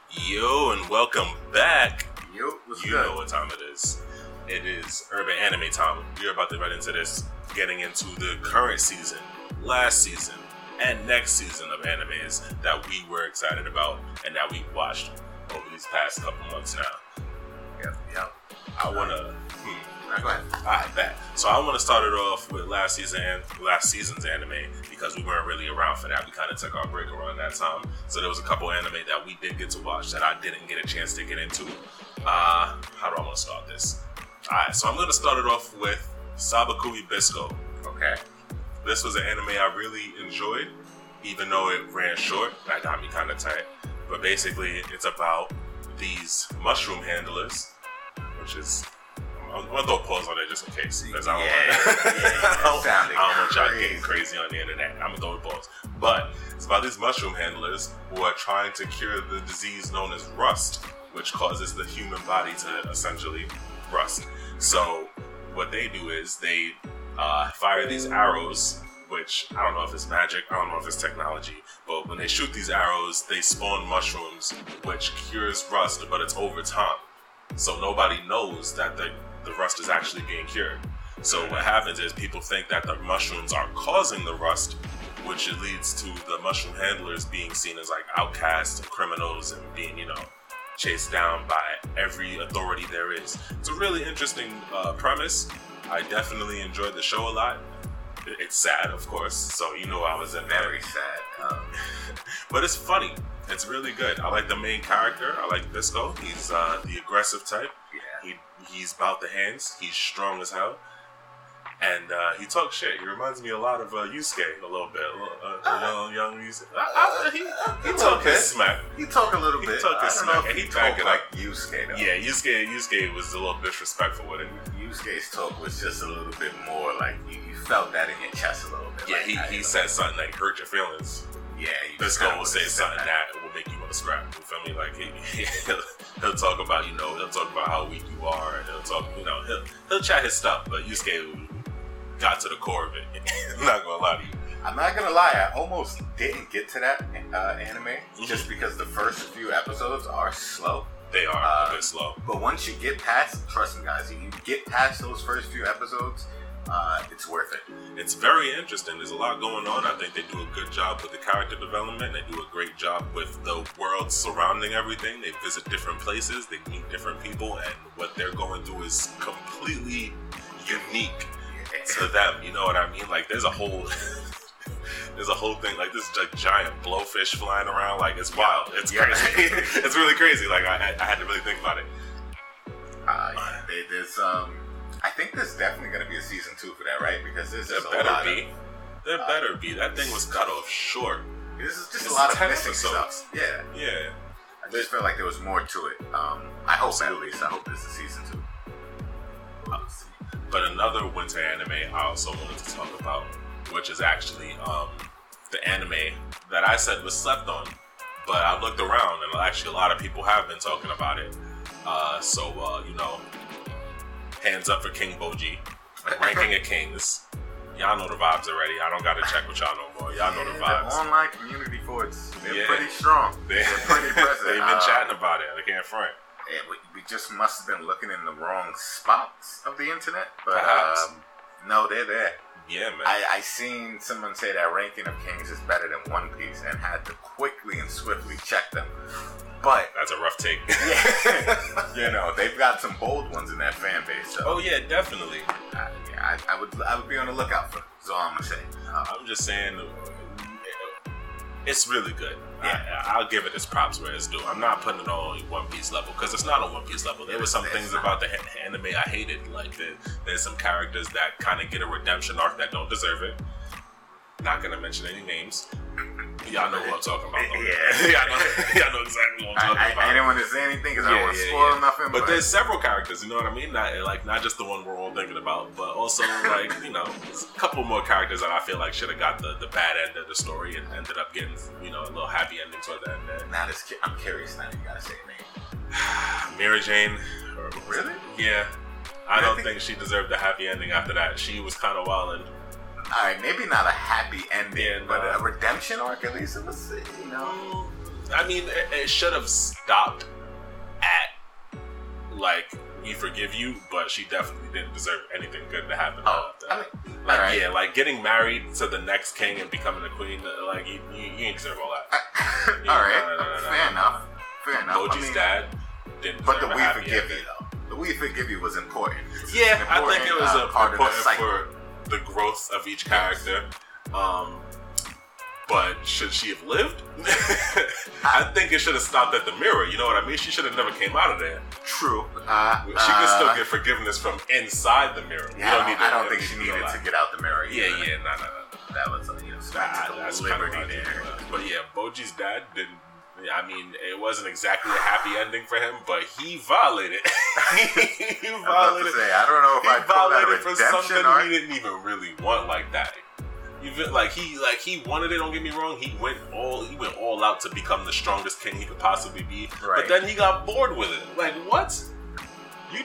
Yo, and welcome back. Yo, what's You good? know what time it is. It is Urban Anime time. We're about to run into this, getting into the current season, last season, and next season of animes that we were excited about and that we watched over these past couple months now. Yep. I want to... Go ahead. Alright, bet. So I want to start it off with last season's anime because we weren't really around for that. We kind of took our break around that time. So there was a couple anime that we did get to watch that I didn't get a chance to get into. How do I want to start this? Alright, so I'm going to start it off with Sabakui Bisco. Okay. This was an anime I really enjoyed, even though it ran short. That got me kind of tight. But basically, it's about these mushroom handlers, which is... I'm gonna throw a pause on it just in case, because I don't want y'all getting crazy on the internet. I'm gonna throw a pause. But it's about these mushroom handlers who are trying to cure the disease known as rust, which causes the human body to essentially rust. So what they do is they fire these arrows, which I don't know if it's magic, I don't know if it's technology, but when they shoot these arrows, they spawn mushrooms, which cures rust, but it's over time. So nobody knows that the rust is actually being cured. So what happens is people think that the mushrooms are causing the rust, which leads to the mushroom handlers being seen as like outcasts and criminals and being, chased down by every authority there is. It's a really interesting premise. I definitely enjoyed the show a lot. It's sad, of course, so I was in there. Very sad. But it's funny. It's really good. I like the main character. I like Bisco. He's the aggressive type. Yeah. He's about the hands. He's strong as hell. And he talks shit. He reminds me a lot of Yusuke a little bit. Young Yusuke. He talk his smack. He talk a little bit. He talk his smack. And he back it like up. Yusuke, though. Yeah, Yusuke was a little disrespectful with it. Yusuke's talk was just a little bit more like you felt that in your chest a little bit. Yeah, like, he said something that hurt your feelings. Yeah, Bisco will say something that will make you want to scrap. You feel me? Like he'll talk about he'll talk about how weak you are, and he'll talk he'll chat his stuff. But Yusuke got to the core of it. I'm not gonna lie to you. I'm not gonna lie, I almost didn't get to that anime just because the first few episodes are slow. They are a bit slow. But once you get past, trust me guys, you get past those first few episodes, it's worth it. It's very interesting. There's a lot going on. I think they do a good job with the character development. They do a great job with the world surrounding everything. They visit different places. They meet different people. And what they're going through is completely unique to them. You know what I mean? Like, there's a whole thing, like this giant blowfish flying around. Like, it's wild. It's crazy. It's really crazy. Like, I had to really think about it. There's I think there's definitely going to be a season 2 for that, right? Because there's just There better be. That thing was cut off short. This is just a lot of missing stuff. Yeah. Yeah. I just felt like there was more to it. I hope at least. I hope there's a season 2. But another winter anime I also wanted to talk about, which is actually the anime that I said was slept on, but I looked around and actually a lot of people have been talking about it. Hands up for King Boji, Ranking of Kings. Y'all know the vibes already. I don't gotta check with y'all no more. Y'all know the vibes. The online community for they're pretty strong. They're pretty present. They've been chatting about it. I can't front. Yeah, we just must have been looking in the wrong spots of the internet. But no, they're there. Yeah, man. I seen someone say that Ranking of Kings is better than One Piece and had to quickly and swiftly check them. But that's a rough take. Yeah, they've got some bold ones in that fan base. So, oh yeah, definitely. I would be on the lookout for. That's all I'm gonna say. I'm just saying, it's really good. Yeah. I'll give it its props where it's due. I'm not putting it on One Piece level because it's not on One Piece level. There were some things about the anime I hated. Like there's some characters that kind of get a redemption arc that don't deserve it. Not gonna mention any names. Y'all know who I'm talking about. Yeah. y'all know exactly what I'm talking about. I didn't want to say anything because I don't want to spoil nothing. But there's several characters, you know what I mean? Not just the one we're all thinking about, but also there's a couple more characters that I feel like should have got the bad end of the story and ended up getting a little happy ending toward the end there. Now I'm curious now. You gotta say her name. Mary Jane. Really? Yeah. I don't think she deserved a happy ending after that. She was kind of wildin'. Alright, maybe not a happy ending, but a redemption arc at least it was, I mean, it should have stopped at like we forgive you, but she definitely didn't deserve anything good to happen. Like getting married to the next king and becoming a queen, like you ain't deserve all that. Fair enough. Boji's dad didn't. But the We Forgive You though. The We Forgive You was important. I think it was important for the growth of each character. But should she have lived? I think it should have stopped at the mirror. You know what I mean? She should have never came out of there. True. She can still get forgiveness from inside the mirror. Yeah, I don't think she needed to get out the mirror. No. That was that's liberty there. But yeah, Boji's dad didn't. I mean, it wasn't exactly a happy ending for him, but he violated. I don't know if I violated for something he didn't even really want like that. He wanted it. Don't get me wrong. He went all out to become the strongest king he could possibly be. Right. But then he got bored with it. Like what? You.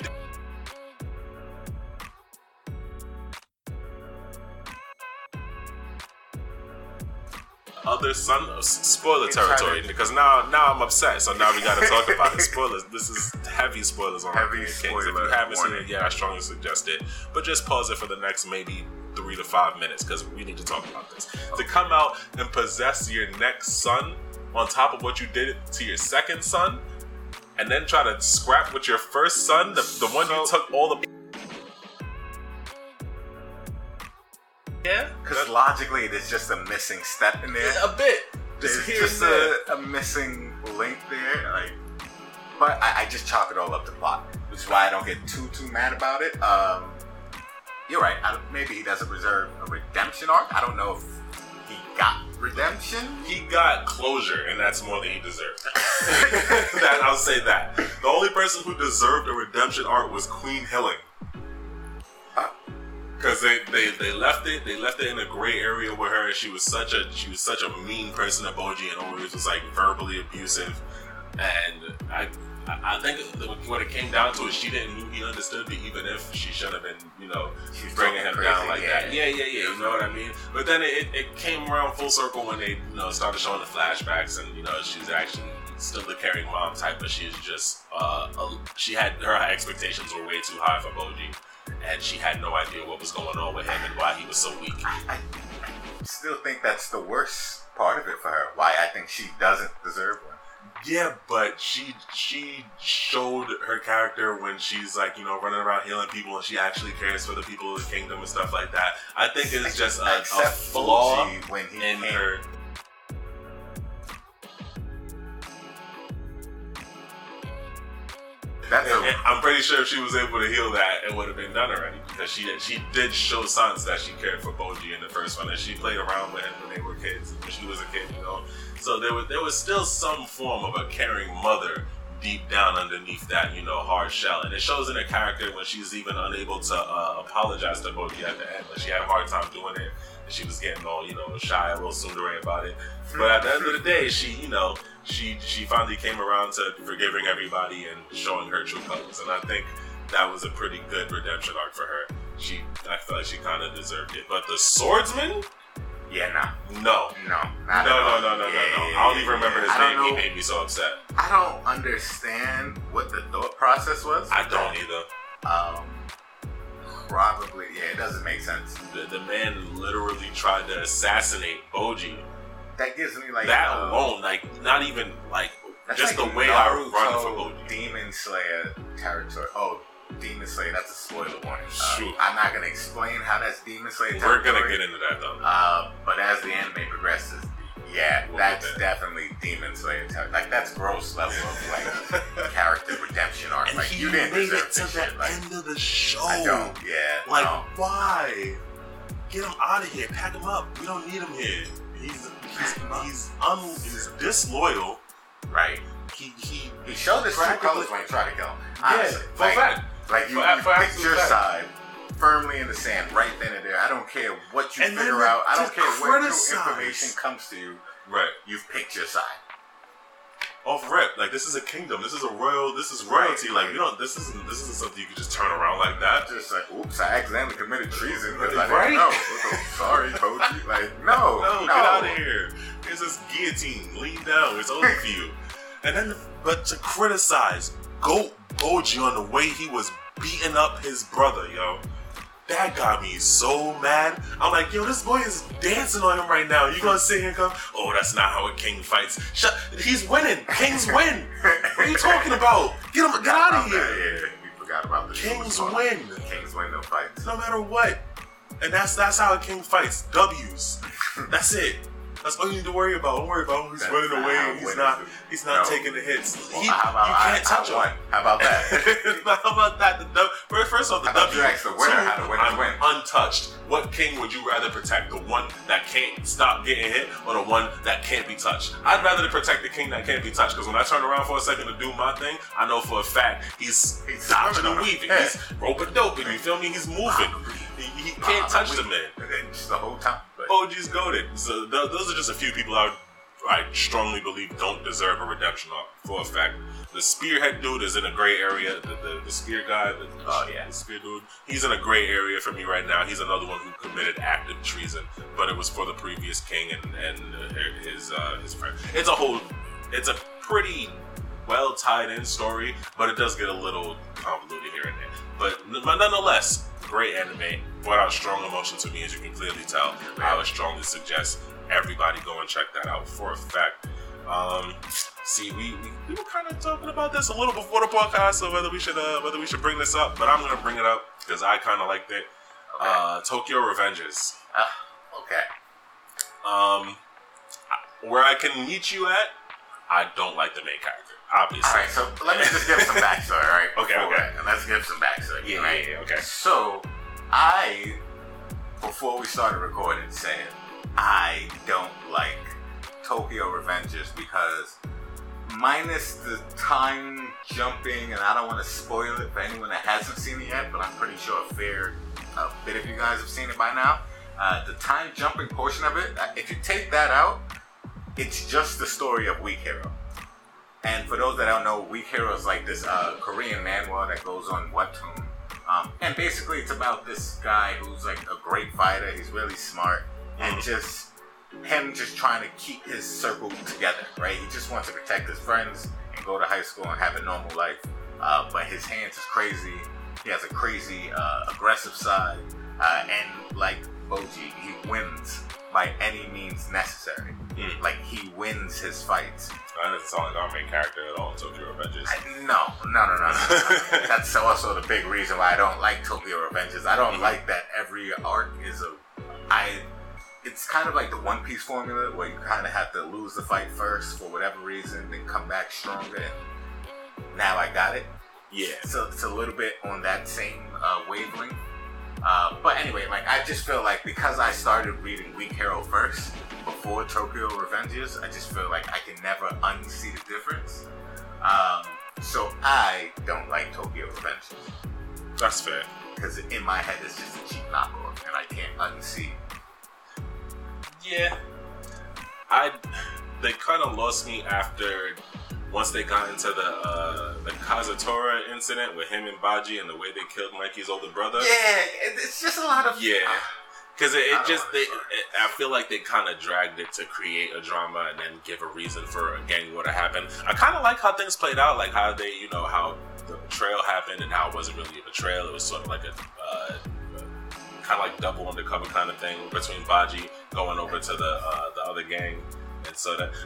Other son, spoiler territory, because now I'm upset. So now we got to talk about it. Spoilers. This is heavy spoilers on King of Kings. If you haven't seen it, I strongly suggest it. But just pause it for the next maybe 3 to 5 minutes because we need to talk about this. To come out and possess your next son on top of what you did to your second son, and then try to scrap with your first son, the one you took all the. Yeah, because logically there's just a missing step in there. A bit. There's just a missing link there. But I just chalk it all up to plot, which is why I don't get too mad about it. You're right. Maybe he doesn't deserve a redemption arc. I don't know if he got redemption. He got closure, and that's more than he deserved. I'll say that. The only person who deserved a redemption arc was Queen Hilling. Because they left it in a gray area with her. She was such a mean person to Boji and always was like verbally abusive. And I think when it came down to it, she didn't know he understood me, even if she should have been, bringing him down like that. Yeah. You know what I mean? But then it came around full circle when they, started showing the flashbacks, and she's actually still the caring mom type, but she's just she had her expectations were way too high for Boji. And she had no idea what was going on with him and why he was so weak. I still think that's the worst part of it for her. Why I think she doesn't deserve one. Yeah, but she showed her character when she's running around healing people, and she actually cares for the people of the kingdom and stuff like that. I think it's just a flaw in her. I'm pretty sure if she was able to heal that, it would have been done already. Because she did show signs that she cared for Boji in the first one, and she played around with him when they were kids, when she was a kid, So there was still some form of a caring mother deep down underneath that, hard shell. And it shows in her character when she's even unable to apologize to Boji at the end. Like she had a hard time doing it, and she was getting all, shy, a little tsundere about it. But at the end of the day, she finally came around to forgiving everybody and showing her true colors. And I think that was a pretty good redemption arc for her. I feel like she kind of deserved it. But the swordsman? Yeah, No. I don't even remember his name. He made me so upset. I don't understand what the thought process was. I don't either. Probably, it doesn't make sense. The man literally tried to assassinate Boji. That gives me that alone, not even just the way I run for Boji. Demon Slayer territory. Oh, Demon Slayer, that's a spoiler warning. Shoot. I'm not gonna explain how that's Demon Slayer We're territory. gonna get into that though. But as the anime progresses, that's definitely Demon Slayer territory. That's gross level of character redemption arc. And you didn't deserve this shit. End of the show. I don't. Yeah. Why? Get him out of here. Pack him up. We don't need him here. He's disloyal. Right. He showed his true colors when he tried to kill him. Honestly, for fact. You picked your side firmly in the sand right then and there. I don't care what you figure out. I don't care what new information comes to you. Right. You've picked your side. off rep. Like, this is a kingdom. This is royalty. Like, you don't. This isn't something you can just turn around like that. Just like, oops, I accidentally committed treason because I Right? didn't know. Sorry, Boji. Like, no, Get out of here. Here's this guillotine. Lean down. It's over for you. And then, but to criticize Goat Boji on the way he was beating up his brother, yo. That got me so mad. I'm like, yo, this boy is dancing on him right now. You gonna sit here and go, oh, that's not how a king fights. He's winning. Kings win. What are you talking about? Get out of here. Yeah, we forgot about the Kings win. Kings win no fights. No matter what. And that's how a king fights. W's. That's it. That's all you need to worry about. Don't worry about him. He's running away. He's not taking the hits. Well, you can't touch him. How about that? How about that? First off, the W. You asked the winner how the winners win. Untouched. What king would you rather protect? The one that can't stop getting hit, or the one that can't be touched? I'd rather protect the king that can't be touched, because when I turn around for a second to do my thing, I know for a fact he's dodging and weaving. Yeah. He's rope doping. You feel me? He's moving. He can't touch the man. Just the whole time. OG's goated. So those are just a few people I strongly believe don't deserve a redemption arc for a fact. The spearhead dude is in a gray area. The spear guy, the spear dude, he's in a gray area for me right now. He's another one who committed active treason, but it was for the previous king and his friend. It's a pretty well tied in story, but it does get a little convoluted here and there. But nonetheless, great anime. Brought out strong emotion to me, as you can clearly tell. I would strongly suggest everybody go and check that out for a fact. See, we were kind of talking about this a little before the podcast, so whether we should bring this up, but I'm gonna bring it up because I kind of liked it. Okay. Tokyo Revengers. Okay. Where I can meet you at, I don't like the main character, obviously. All right, so let me just give some backstory, all right? Okay. And let's give some backstory. Yeah, okay. So, before we started recording, said I don't like Tokyo Revengers because minus the time jumping, and I don't want to spoil it for anyone that hasn't seen it yet, but I'm pretty sure a bit of you guys have seen it by now. The time jumping portion of it, if you take that out, it's just the story of Weak Hero. And for those that don't know, Weak Hero is like this Korean manhwa that goes on Webtoon. And basically it's about this guy who's like a great fighter, he's really smart, and just trying to keep his circle together, right? He just wants to protect his friends and go to high school and have a normal life. But his hands is crazy, he has a crazy aggressive side, and like Boji, he wins by any means necessary. Like, he wins his fights. That doesn't sound like our main character at all in Tokyo Revengers. No. That's also the big reason why I don't like Tokyo Revengers. I don't like that every arc is it's kind of like the One Piece formula where you kind of have to lose the fight first for whatever reason, then come back stronger. And now I got it. Yeah. So it's a little bit on that same wavelength. But anyway, like, I just feel like because I started reading Weak Hero first before Tokyo Revengers, I just feel like I can never unsee the difference. So I don't like Tokyo Revengers. That's fair. Because in my head it's just a cheap knockoff and I can't unsee. Yeah. They kind of lost me after once they got into the Kazutora incident with him and Baji and the way they killed Mikey's older brother. Yeah, it's just a lot of... Yeah. Because I feel like they kind of dragged it to create a drama and then give a reason for a gang war to happen. I kind of like how things played out, like how they, how the betrayal happened and how it wasn't really a betrayal. It was sort of like a kind of like double undercover kind of thing between Baji going over to the other gang. And so that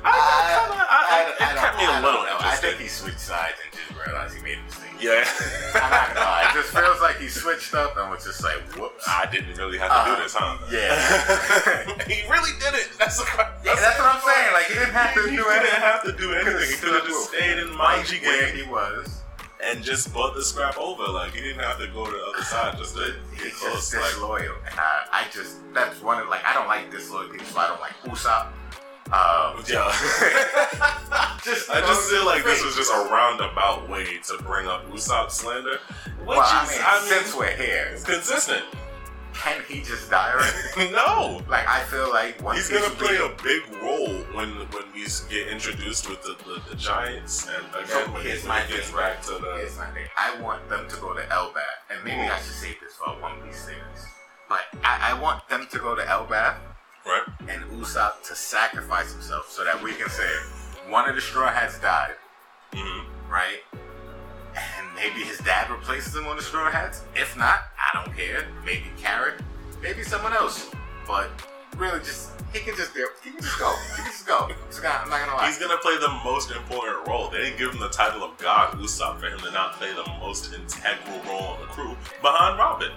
it kept me a little interested. I think he switched sides and just realized he made a mistake. Yeah. I'm not gonna lie. It just feels like he switched up and was just like, whoops. I didn't really have to do this, huh? Yeah. He really did it. That's what I'm saying. Like, he didn't have to do anything. He didn't have to do anything. He could have just stayed in Manji where gang. he was. And just bought the scrap over. Like, he didn't have to go to the other side just to get close. Just disloyal. And that's one of, like, I don't like disloyal people, so I don't like Usopp. Yeah. I just feel like this was just a roundabout way to bring up Usopp slander. Which since we're here, it's consistent. can he just die already? No. Like, I feel like he's gonna play a big role when we get introduced with the Giants, and again when he gets back to the. Here's my thing. I want them to go to Elbath, and maybe I should save this for one of these things. But I want them to go to Elbath, right? And Usopp to sacrifice himself so that we can say one of the Straw Hats died, right? And maybe his dad replaces him on the Straw Hats. If not, I don't care. Maybe Carrot, maybe someone else. But really, he can just go. I'm not gonna lie. He's gonna play the most important role. They didn't give him the title of God Usopp for him to not play the most integral role on the crew behind Robin.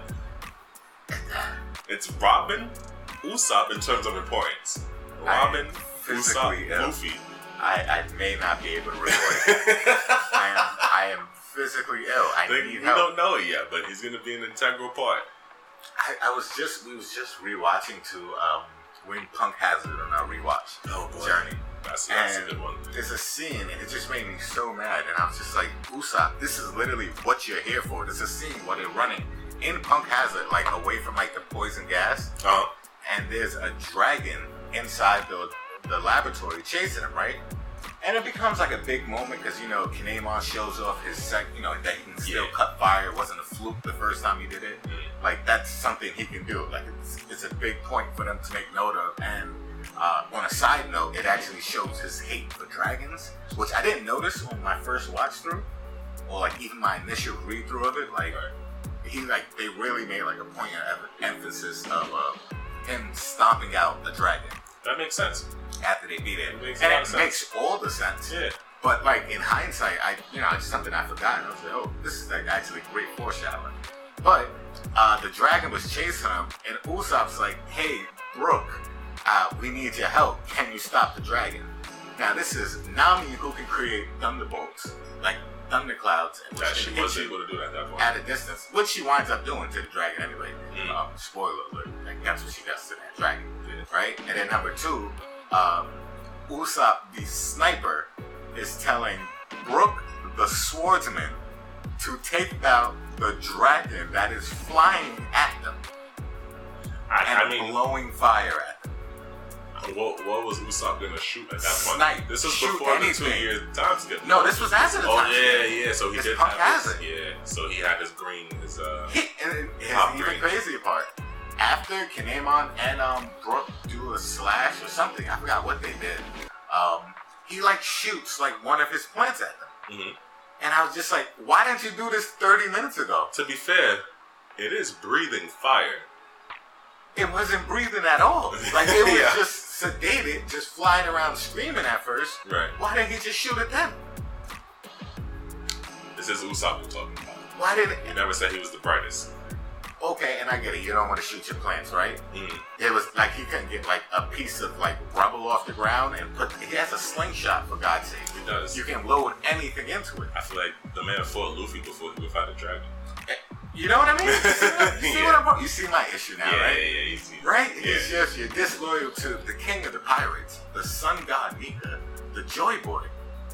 It's Robin, Usopp in terms of importance. Robin, Usopp, Luffy. I may not be able to record it. I am physically ill. I need help. We don't know it yet, but he's going to be an integral part. We was just rewatching when Punk Hazard on our rewatch Journey. That's a good one. There's a scene, and it just made me so mad. And I was just like, Usopp, this is literally what you're here for. There's a scene where they're running in Punk Hazard, like away from like the poison gas. And there's a dragon inside the laboratory chasing him, right? And it becomes like a big moment because, Kinemon shows off his that he can still cut fire. It wasn't a fluke the first time he did it. Like, that's something he can do. Like, it's a big point for them to make note of. And on a side note, it actually shows his hate for dragons, which I didn't notice on my first watch through, or like even my initial read through of it. Like, they really made like a point of emphasis of him stomping out the dragon. That makes sense. After they beat it. It makes all the sense. Yeah. But like in hindsight, it's something I forgot. I was like, oh, this is like actually great foreshadowing. But the dragon was chasing him, and Usopp's like, hey, Brook, we need your help. Can you stop the dragon? Now this is Nami who can create thunderbolts, like thunderclouds, that she was able to do at that point. At a distance, which she winds up doing to the dragon anyway. Spoiler alert, like that's what she does to that dragon, right? And then number two, Usopp the sniper is telling Brook the swordsman to take down the dragon that is flying at them and blowing fire at them. What was Usopp gonna shoot at that point? Snipe. This was before the 2-year time skip. No, this was after the time skip. Yeah. So he did have his, so he had his green, and his even crazier part. After Kinemon and Brook do a slash or something, I forgot what they did. He like shoots like one of his plants at them, and I was just like, "Why didn't you do this 30 minutes ago?" To be fair, it is breathing fire. It wasn't breathing at all. Like it was just sedated, just flying around screaming at first. Right. Why didn't he just shoot at them? This is Usopp we're talking about. Why didn't he never said he was the brightest? Okay, and I get it. You don't want to shoot your plants, right? It was like he couldn't get like a piece of like rubble off the ground and he has a slingshot, for God's sake. He does. You can load anything into it. I feel like the man fought Luffy before he would fight a dragon. You know what I mean? You see my issue now, right? Yeah, you see. Right? It's just you're disloyal to the king of the pirates, the sun god Nika, the Joy Boy.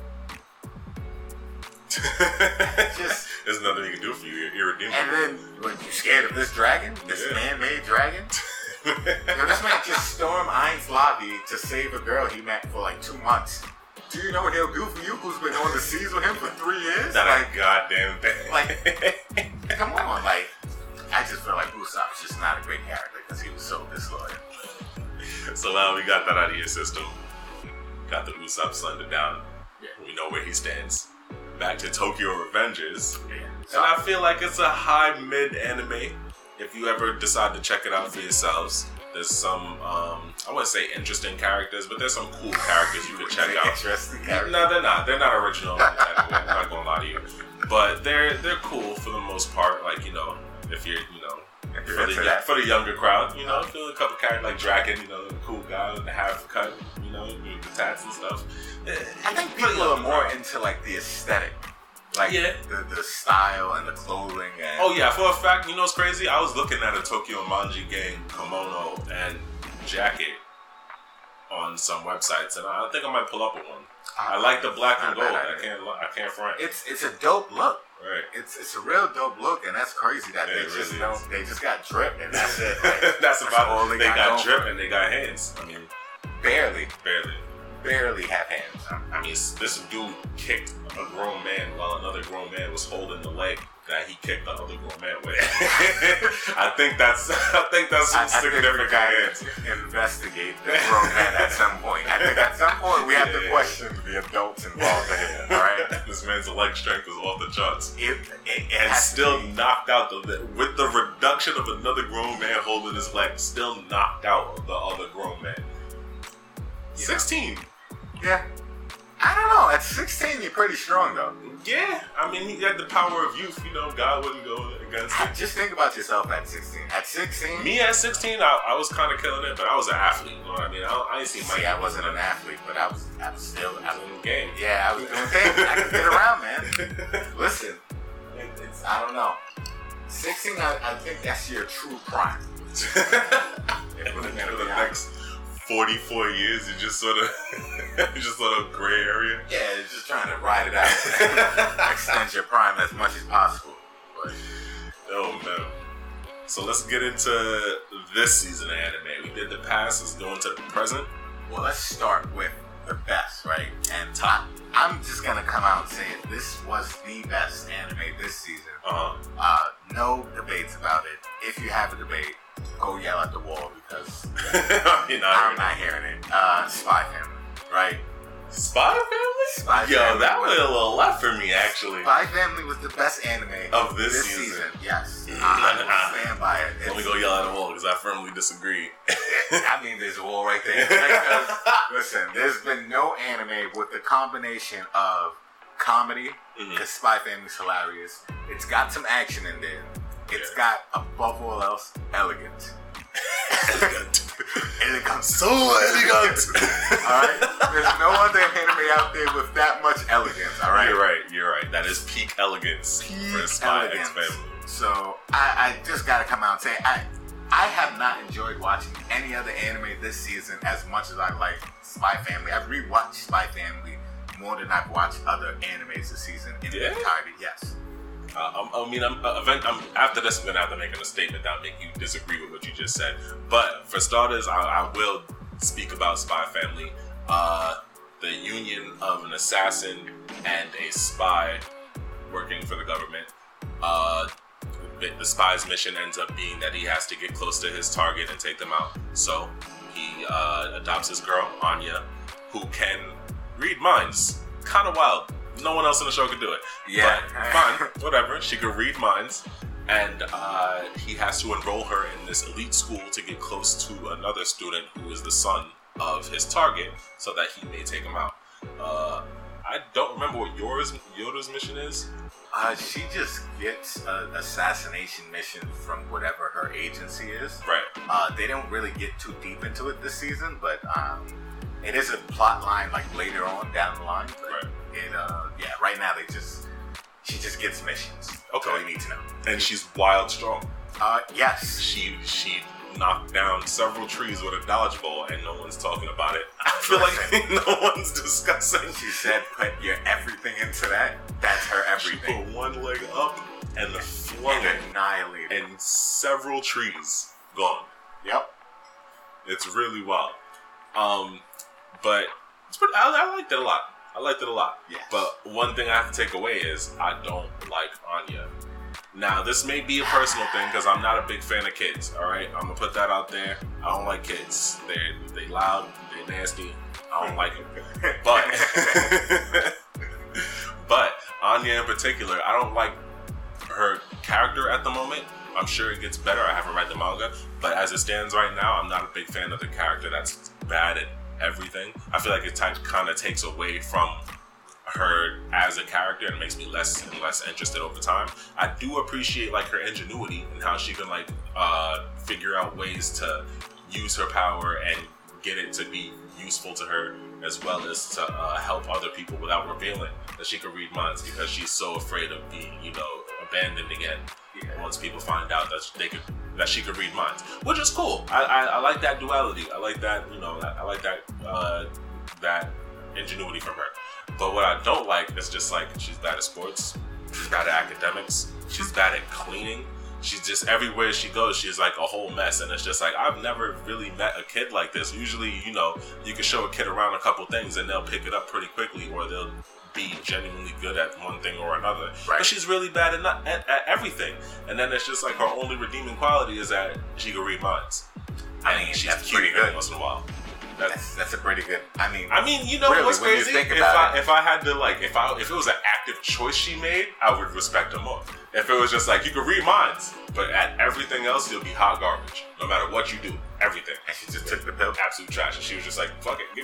There's nothing he can do for you. You're irredeemable. And then, you scared of this dragon? This man-made dragon? This man just stormed Ainz lobby to save a girl he met for like 2 months. Do you know what he'll do for you who's been on the seas with him for 3 years? That goddamn thing. Like, come on. Like, I just feel like Usopp's just not a great character because he was so disloyal. So now we got that out of your system. Got the Usopp slender down. Yeah. We know where he stands. Back to Tokyo Revengers. Yeah. And I feel like it's a high mid anime. If you ever decide to check it out for yourselves, there's some I wouldn't say interesting characters, but there's some cool characters you could check out. Interesting characters? No, they're not. They're not original. I'm not gonna lie to you. But they're cool for the most part. Like, if you're for the younger crowd, feel a couple characters like Draken, the cool guy with the half cut, with the tats and stuff. I think people are more into like the aesthetic. Like the style and the clothing and oh yeah, for a fact, what's crazy? I was looking at a Tokyo Manji Gang kimono and jacket on some websites, and I think I might pull up with one. I like the black and gold. I can't front. It's a dope look. Right. It's a real dope look, and that's crazy that they just got drip, and that's it. Like, that's about all they got drip, and they got hands. I mean, barely have hands. I mean, this dude kicked a grown man while another grown man was holding the leg that he kicked the other grown man with. I think that's some significant hands. Investigate the grown man at some point. I think at some point we have to question the adults involved in it. All right, this man's leg strength is off the charts, and still knocked out with the reduction of another grown man holding his leg, still knocked out the other grown man. 16. Yeah. I don't know. At 16, you're pretty strong, though. Yeah. I mean, he had the power of youth. You know, God wouldn't go against it. Just think about yourself at 16. At 16? Me at 16, I was kind of killing it, but I was an athlete. You know what I mean? I didn't see Mike. I wasn't an athlete, but I was still in the game. Yeah, I was doing things. I could get around, man. Listen, I don't know. 16, I think that's your true prime. For the next 44 years, you just sort of gray area. Yeah, it's just trying to ride it out, extend your prime as much as possible. But oh man! So let's get into this season of anime. We did the past. Let's go into the present. Well, let's start with the best, right? And I'm just gonna come out and say it. This was the best anime this season. No debates about it. If you have a debate, go yell at the wall because I'm not hearing it. Spy Family, right? Spy Family? That went a little left for me, actually. Spy Family was the best anime of this season. Yes. I will stand by it. Let me go yell at the wall because I firmly disagree. I mean, there's a wall right there. Because, listen, there's been no anime with the combination of comedy, because Spy Family's hilarious. It's got some action in there. It's got, above all else, elegant. Elegant. So elegant. Alright? There's no other anime out there with that much elegance, alright? You're right. That is peak elegance for Spy X Family. So, I just gotta come out and say, I have not enjoyed watching any other anime this season as much as I like Spy Family. I've rewatched Spy Family more than I've watched other animes this season in the entirety. Yes. I'm after this, I'm gonna have to make a statement that'll make you disagree with what you just said. But for starters, I will speak about Spy Family. The union of an assassin and a spy working for the government. The spy's mission ends up being that he has to get close to his target and take them out. So he adopts his girl, Anya, who can read minds. Kind of wild. No one else in the show could do it. Yeah. But fine, whatever. She could read minds. And he has to enroll her in this elite school to get close to another student who is the son of his target so that he may take him out. I don't remember what Yoda's mission is. She just gets an assassination mission from whatever her agency is. Right. They don't really get too deep into it this season, but it is a plot line like later on down the line. But right. Right now she just gets missions. Okay. That's all you need to know. And she's wild strong. Yes. She knocked down several trees with a dodgeball and no one's talking about it. I feel like no one's discussing. She said put your everything into that. That's her everything. She put one leg up and flung it. Annihilated. And several trees gone. Yep. It's really wild. But I liked it a lot. Yes. But one thing I have to take away is I don't like Anya. Now, this may be a personal thing because I'm not a big fan of kids, alright? I'm going to put that out there. I don't like kids. They loud, they're nasty. I don't like them. But Anya in particular, I don't like her character at the moment. I'm sure it gets better. I haven't read the manga. But as it stands right now, I'm not a big fan of the character that's bad at everything. I feel like it kind of takes away from her as a character and makes me less and less interested over time. I do appreciate like her ingenuity and how she can like figure out ways to use her power and get it to be useful to her, as well as to help other people without revealing that she can read minds, because she's so afraid of being, abandoned again. Once people find out that that she could read minds, which is cool. I like that duality. I like that, I like that ingenuity from her. But what I don't like is just like she's bad at sports, she's bad at academics, she's bad at cleaning. She's just everywhere she goes, she's like a whole mess, and it's just like I've never really met a kid like this. Usually, you can show a kid around a couple things and they'll pick it up pretty quickly, or they'll be genuinely good at one thing or another. Right. But she's really bad at everything, and then it's just like her only redeeming quality is that she can read minds. I mean, she's that's cute pretty good. once in a while. That's a pretty good. I mean, really, what's crazy? If I had to if it was an active choice she made, I would respect her more. If it was just like you could read minds, but at everything else you'll be hot garbage, no matter what you do, everything. And she just took the pill. Absolute trash, and she was just like, "Fuck it,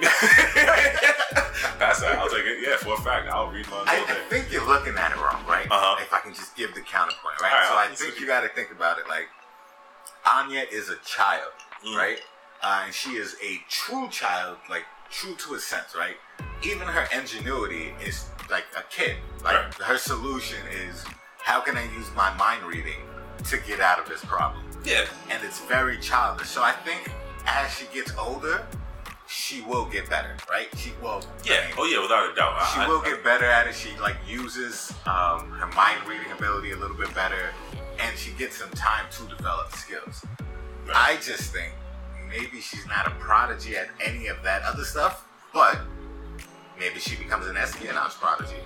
pass that. I'll take it. Yeah, for a fact, I'll read minds all day." I think you're looking at it wrong, right? Uh-huh. If I can just give the counterpoint, right? All So right, I think you got to think about it like Anya is a child, right? And she is a true child, like true to a sense, right? Even her ingenuity is like a kid. Like her solution is, how can I use my mind reading to get out of this problem? Yeah. And it's very childish. So I think as she gets older, she will get better, right? She will. Yeah. Without a doubt. She will get better at it. She uses her mind reading ability a little bit better, and she gets some time to develop skills. Right. I just think maybe she's not a prodigy at any of that other stuff, but maybe she becomes an espionage prodigy.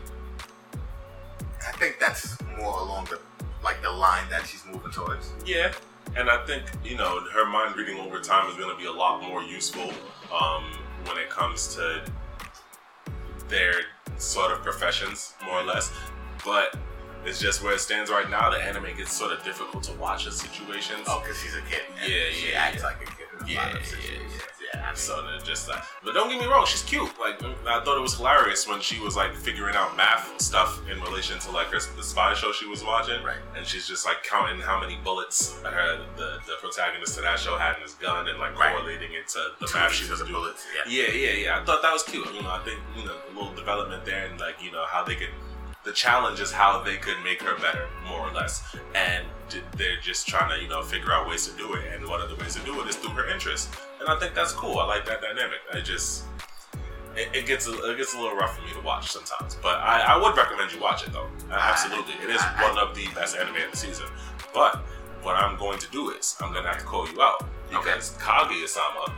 I think that's more along the line that she's moving towards. Yeah, and I think her mind reading over time is going to be a lot more useful when it comes to their sort of professions, more or less. But it's just where it stands right now. The anime gets sort of difficult to watch in situations. Oh, because she's a kid. She acts like a kid. Yeah. So they're just like, but don't get me wrong, she's cute. Like, I thought it was hilarious when she was like figuring out math stuff in relation to like the spy show she was watching, right? And she's just like counting how many bullets the protagonist to that show had in his gun and like correlating it to the math she was doing. Bullets. Yeah. I thought that was cute. I think a little development there, and like how they could. The challenge is how they could make her better, more or less, and they're just trying to figure out ways to do it. And one of the ways to do it is through her interest, and I think that's cool. I like that dynamic. It gets a little rough for me to watch sometimes, but I would recommend you watch it though. Absolutely, it is one of the best anime of the season. But what I'm going to do is I'm going to have to call you out because Kaguya-sama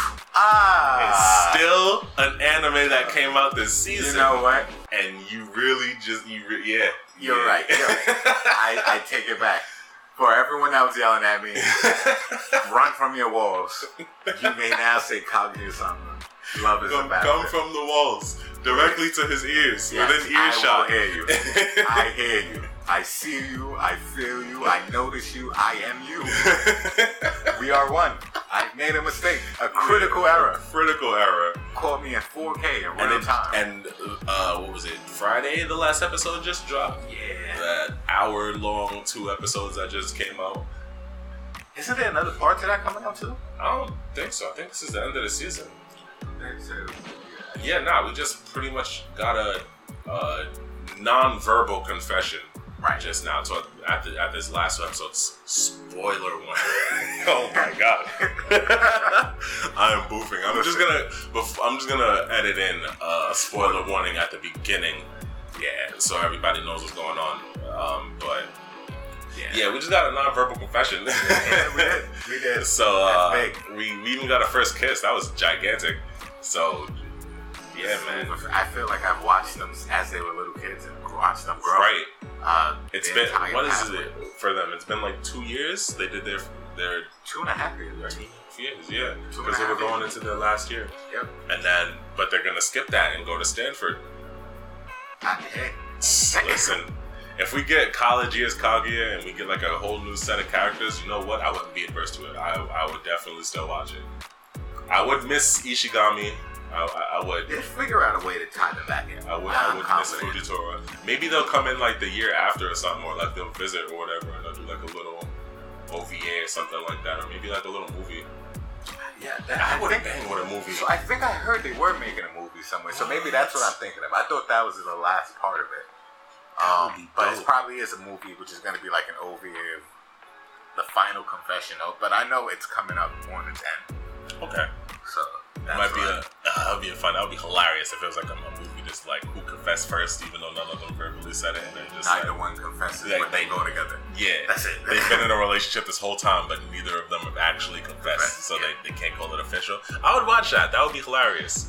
is still an anime that came out this season. You know what? And you really You're right. I take it back. For everyone that was yelling at me, run from your walls. You may now say Kaguya-sama. Love is a bad Come from the walls, directly to his ears, within earshot. I will hear you. I hear you. I see you. I feel you. I notice you. I am you. We are one. I made a mistake. A critical error. Critical error. Called me in 4K in real time. And what was it? Friday, the last episode just dropped. Yeah. That hour-long 2 episodes that just came out. Isn't there another part to that coming out too? I don't think so. I think this is the end of the season. So, we just pretty much got a non-verbal confession just now. So at this last episode, spoiler warning. Oh my god, I'm boofing. I'm just gonna edit in a spoiler warning at the beginning. Yeah, so everybody knows what's going on. But we just got a non-verbal confession. We did. So we even got a first kiss. That was gigantic. So, man. I feel like I've watched them as they were little kids and watched them grow. Right. It's been, what is it for them? It's been like 2 years. They did their 2.5 years, right? 2 years, yeah. Because they were going into their last year. Yep. And then, but they're going to skip that and go to Stanford. Listen, if we get college years Kaguya and we get like a whole new set of characters, you know what? I wouldn't be adverse to it. I would definitely still watch it. I would miss Ishigami. I would. They'll figure out a way to tie them back in. I would miss Fujitora. Maybe they'll come in like the year after or something, or like they'll visit or whatever, and they'll do like a little OVA or something like that, or maybe like a little movie. Yeah, I would bang with a movie. So I think I heard they were making a movie somewhere. So maybe that's what I'm thinking of. I thought that was the last part of it. But it probably is a movie, which is going to be like an OVA of the final confession note, but I know it's coming up on its end. Okay. So that's Might be that would be fun. That would be hilarious if it was like a movie just like who confessed first, even though none of them verbally said it, and then just neither one confesses, but they go together. Yeah, that's it. They've been in a relationship this whole time, but neither of them have actually confessed, so they can't call it official. I would watch that. That would be hilarious.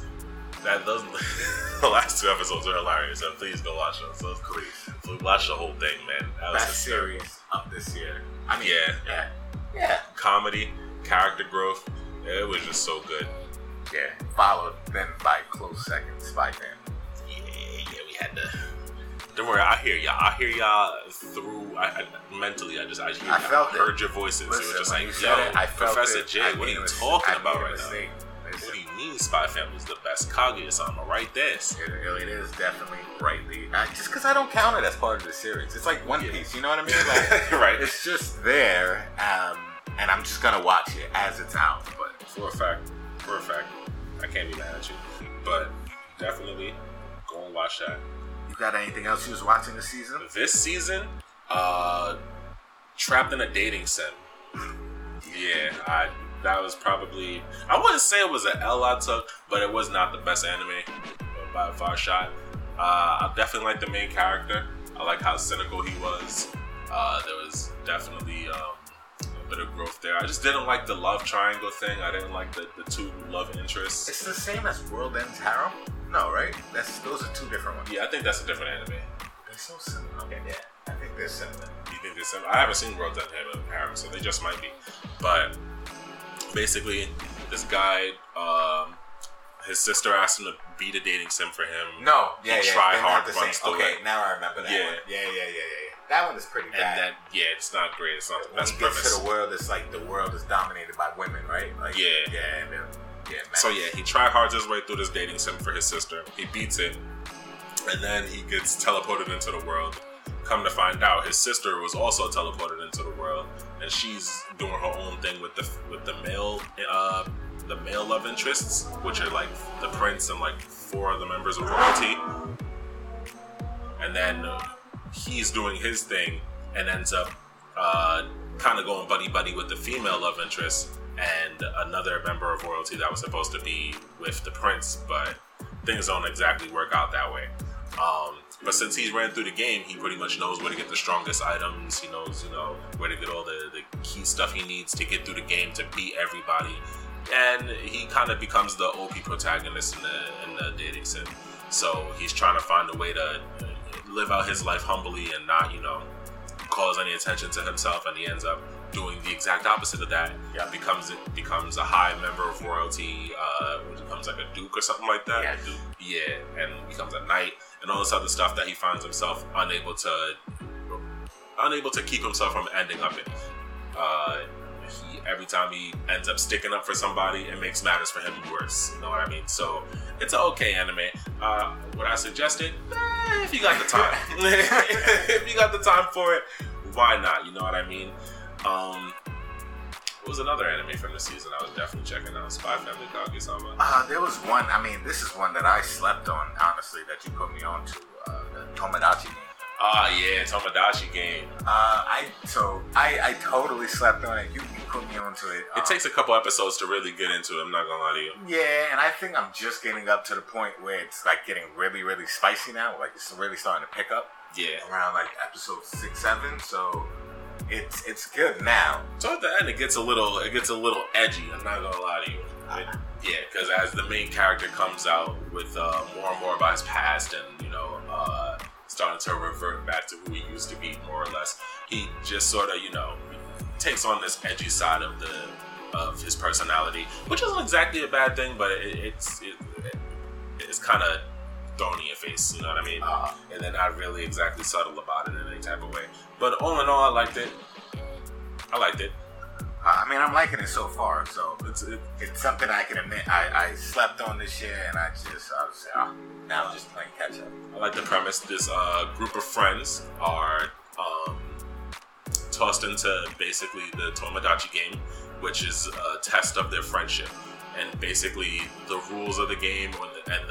The last 2 episodes are hilarious, so please go watch those. So please watch the whole thing, man. That was best series of this year. I mean, yeah. Comedy, character growth. It was just so good. Yeah. Followed then by close second, Spy Family. Yeah, we had to. Don't worry, I hear y'all through. Mentally, I heard your voices. Listen, it was just like, I felt Professor it. J, what are you talking about right now? What do you mean Spy Family is the best? Kaguya-sama right there. It is definitely rightly. Just because I don't count it as part of the series. It's like One Piece, you know what I mean? Like, right. It's just there, and I'm just going to watch it as it's out. But For a fact, I can't be mad at you. But definitely go and watch that. You got anything else you was watching this season? This season, Trapped in a Dating Sim. Yeah, that was probably, I wouldn't say it was an L I took, but it was not the best anime by a far shot. I definitely like the main character. I like how cynical he was. There was definitely a bit of growth there. I just didn't like the love triangle thing. I didn't like the 2 love interests. It's the same as World Ends Harem? No, right? Those are 2 different ones. Yeah, I think that's a different anime. They're so similar. Okay, yeah. I think they're similar. You think they're similar? I haven't seen World Ends Harem, so they just might be. But basically, this guy, his sister asked him to beat a dating sim for him. No, yeah. Try hard runs through Okay, it. now I remember that one. Yeah. That one is pretty bad. And it's not great. It's not the best when he gets premise. to the world, it's like the world is dominated by women, right? Like, man. So he tried hard his way through this dating sim for his sister. He beats it, and then he gets teleported into the world. Come to find out, his sister was also teleported into the world, and she's doing her own thing with the male love interests, which are like the prince and like 4 other members of royalty. And then he's doing his thing and ends up kind of going buddy with the female love interest and another member of royalty that was supposed to be with the prince, but things don't exactly work out that way. But since he's ran through the game, he pretty much knows where to get the strongest items. He knows, where to get all the key stuff he needs to get through the game to beat everybody. And he kind of becomes the OP protagonist in the dating sim. So he's trying to find a way to live out his life humbly and not, cause any attention to himself. And he ends up doing the exact opposite of that. Yeah, becomes a high member of royalty. Becomes like a duke or something like that. Yeah, duke. Yeah, and becomes a knight and all this other stuff that he finds himself unable to keep himself from ending up in. Every time he ends up sticking up for somebody, it makes matters for him worse. You know what I mean? So it's an okay anime. Would I suggest it? If you got the time. If you got the time for it, why not? You know what I mean? What was another anime from the season I was definitely checking out? Spy Family, Kaguya-sama. There was one. I mean, this is one that I slept on, honestly, that you put me on to. The Tomodachi game. Tomodachi game. I totally slept on it. You put me onto it. It takes a couple episodes to really get into it, I'm not gonna lie to you. Yeah, and I think I'm just getting up to the point where it's like getting really, really spicy now. Like it's really starting to pick up. Yeah. Around like episode 6, 7. So it's good now. So at the end, it gets a little edgy. I'm not gonna lie to you. Because as the main character comes out with more and more about his past, and starting to revert back to who he used to be, more or less, he just sort of takes on this edgy side of his personality, which isn't exactly a bad thing, but it's kind of thrown in your face. You know what I mean? And they're not really exactly subtle about it in any type of way. But all in all, I liked it. I mean, I'm liking it so far, so it's something I can admit. I slept on this year, and I was now I'm just playing catch up. I like the premise. This group of friends are tossed into basically the Tomodachi game, which is a test of their friendship, and basically the rules of the game and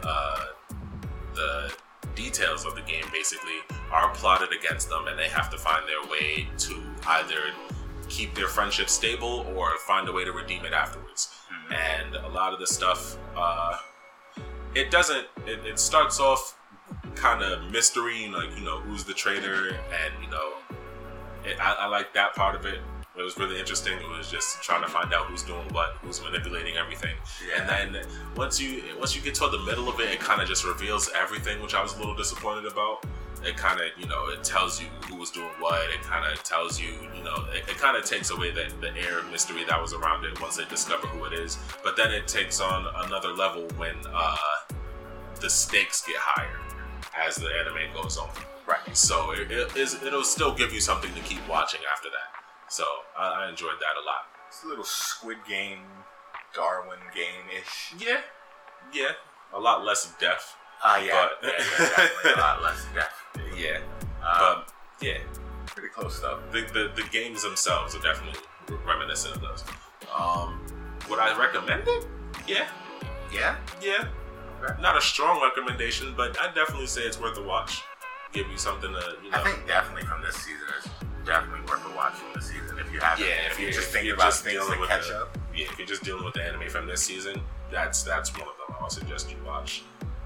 the details of the game basically are plotted against them, and they have to find their way to either keep their friendship stable or find a way to redeem it afterwards. And a lot of the stuff, it doesn't. It starts off kind of mystery, like, you know, who's the traitor, and, you know, I like that part of it. It was really interesting. It was just trying to find out who's doing what, who's manipulating everything. Yeah. And then once you get toward the middle of it, it kind of just reveals everything, which I was a little disappointed about. It kind of, you know, it tells you who was doing what. It kind of tells you, you know, it kind of takes away the air of mystery that was around it once they discover who it is. But then it takes on another level when the stakes get higher as the anime goes on. Right. So it'll still give you something to keep watching after that. So I enjoyed that a lot. It's a little Squid Game, Darwin game-ish. Yeah. A lot less death. Yeah, definitely a lot less death. Yeah. But yeah. Pretty close though. The games themselves are definitely reminiscent of those. Would I recommend it? Yeah. Okay. Not a strong recommendation, but I'd definitely say it's worth a watch. Give you something to, you know. I think definitely from this season is definitely worth a watch from this season if you haven't. Yeah, if you're just thinking about things to catch up. Yeah, if you're just dealing with the anime from this season, that's one of them I would suggest you watch.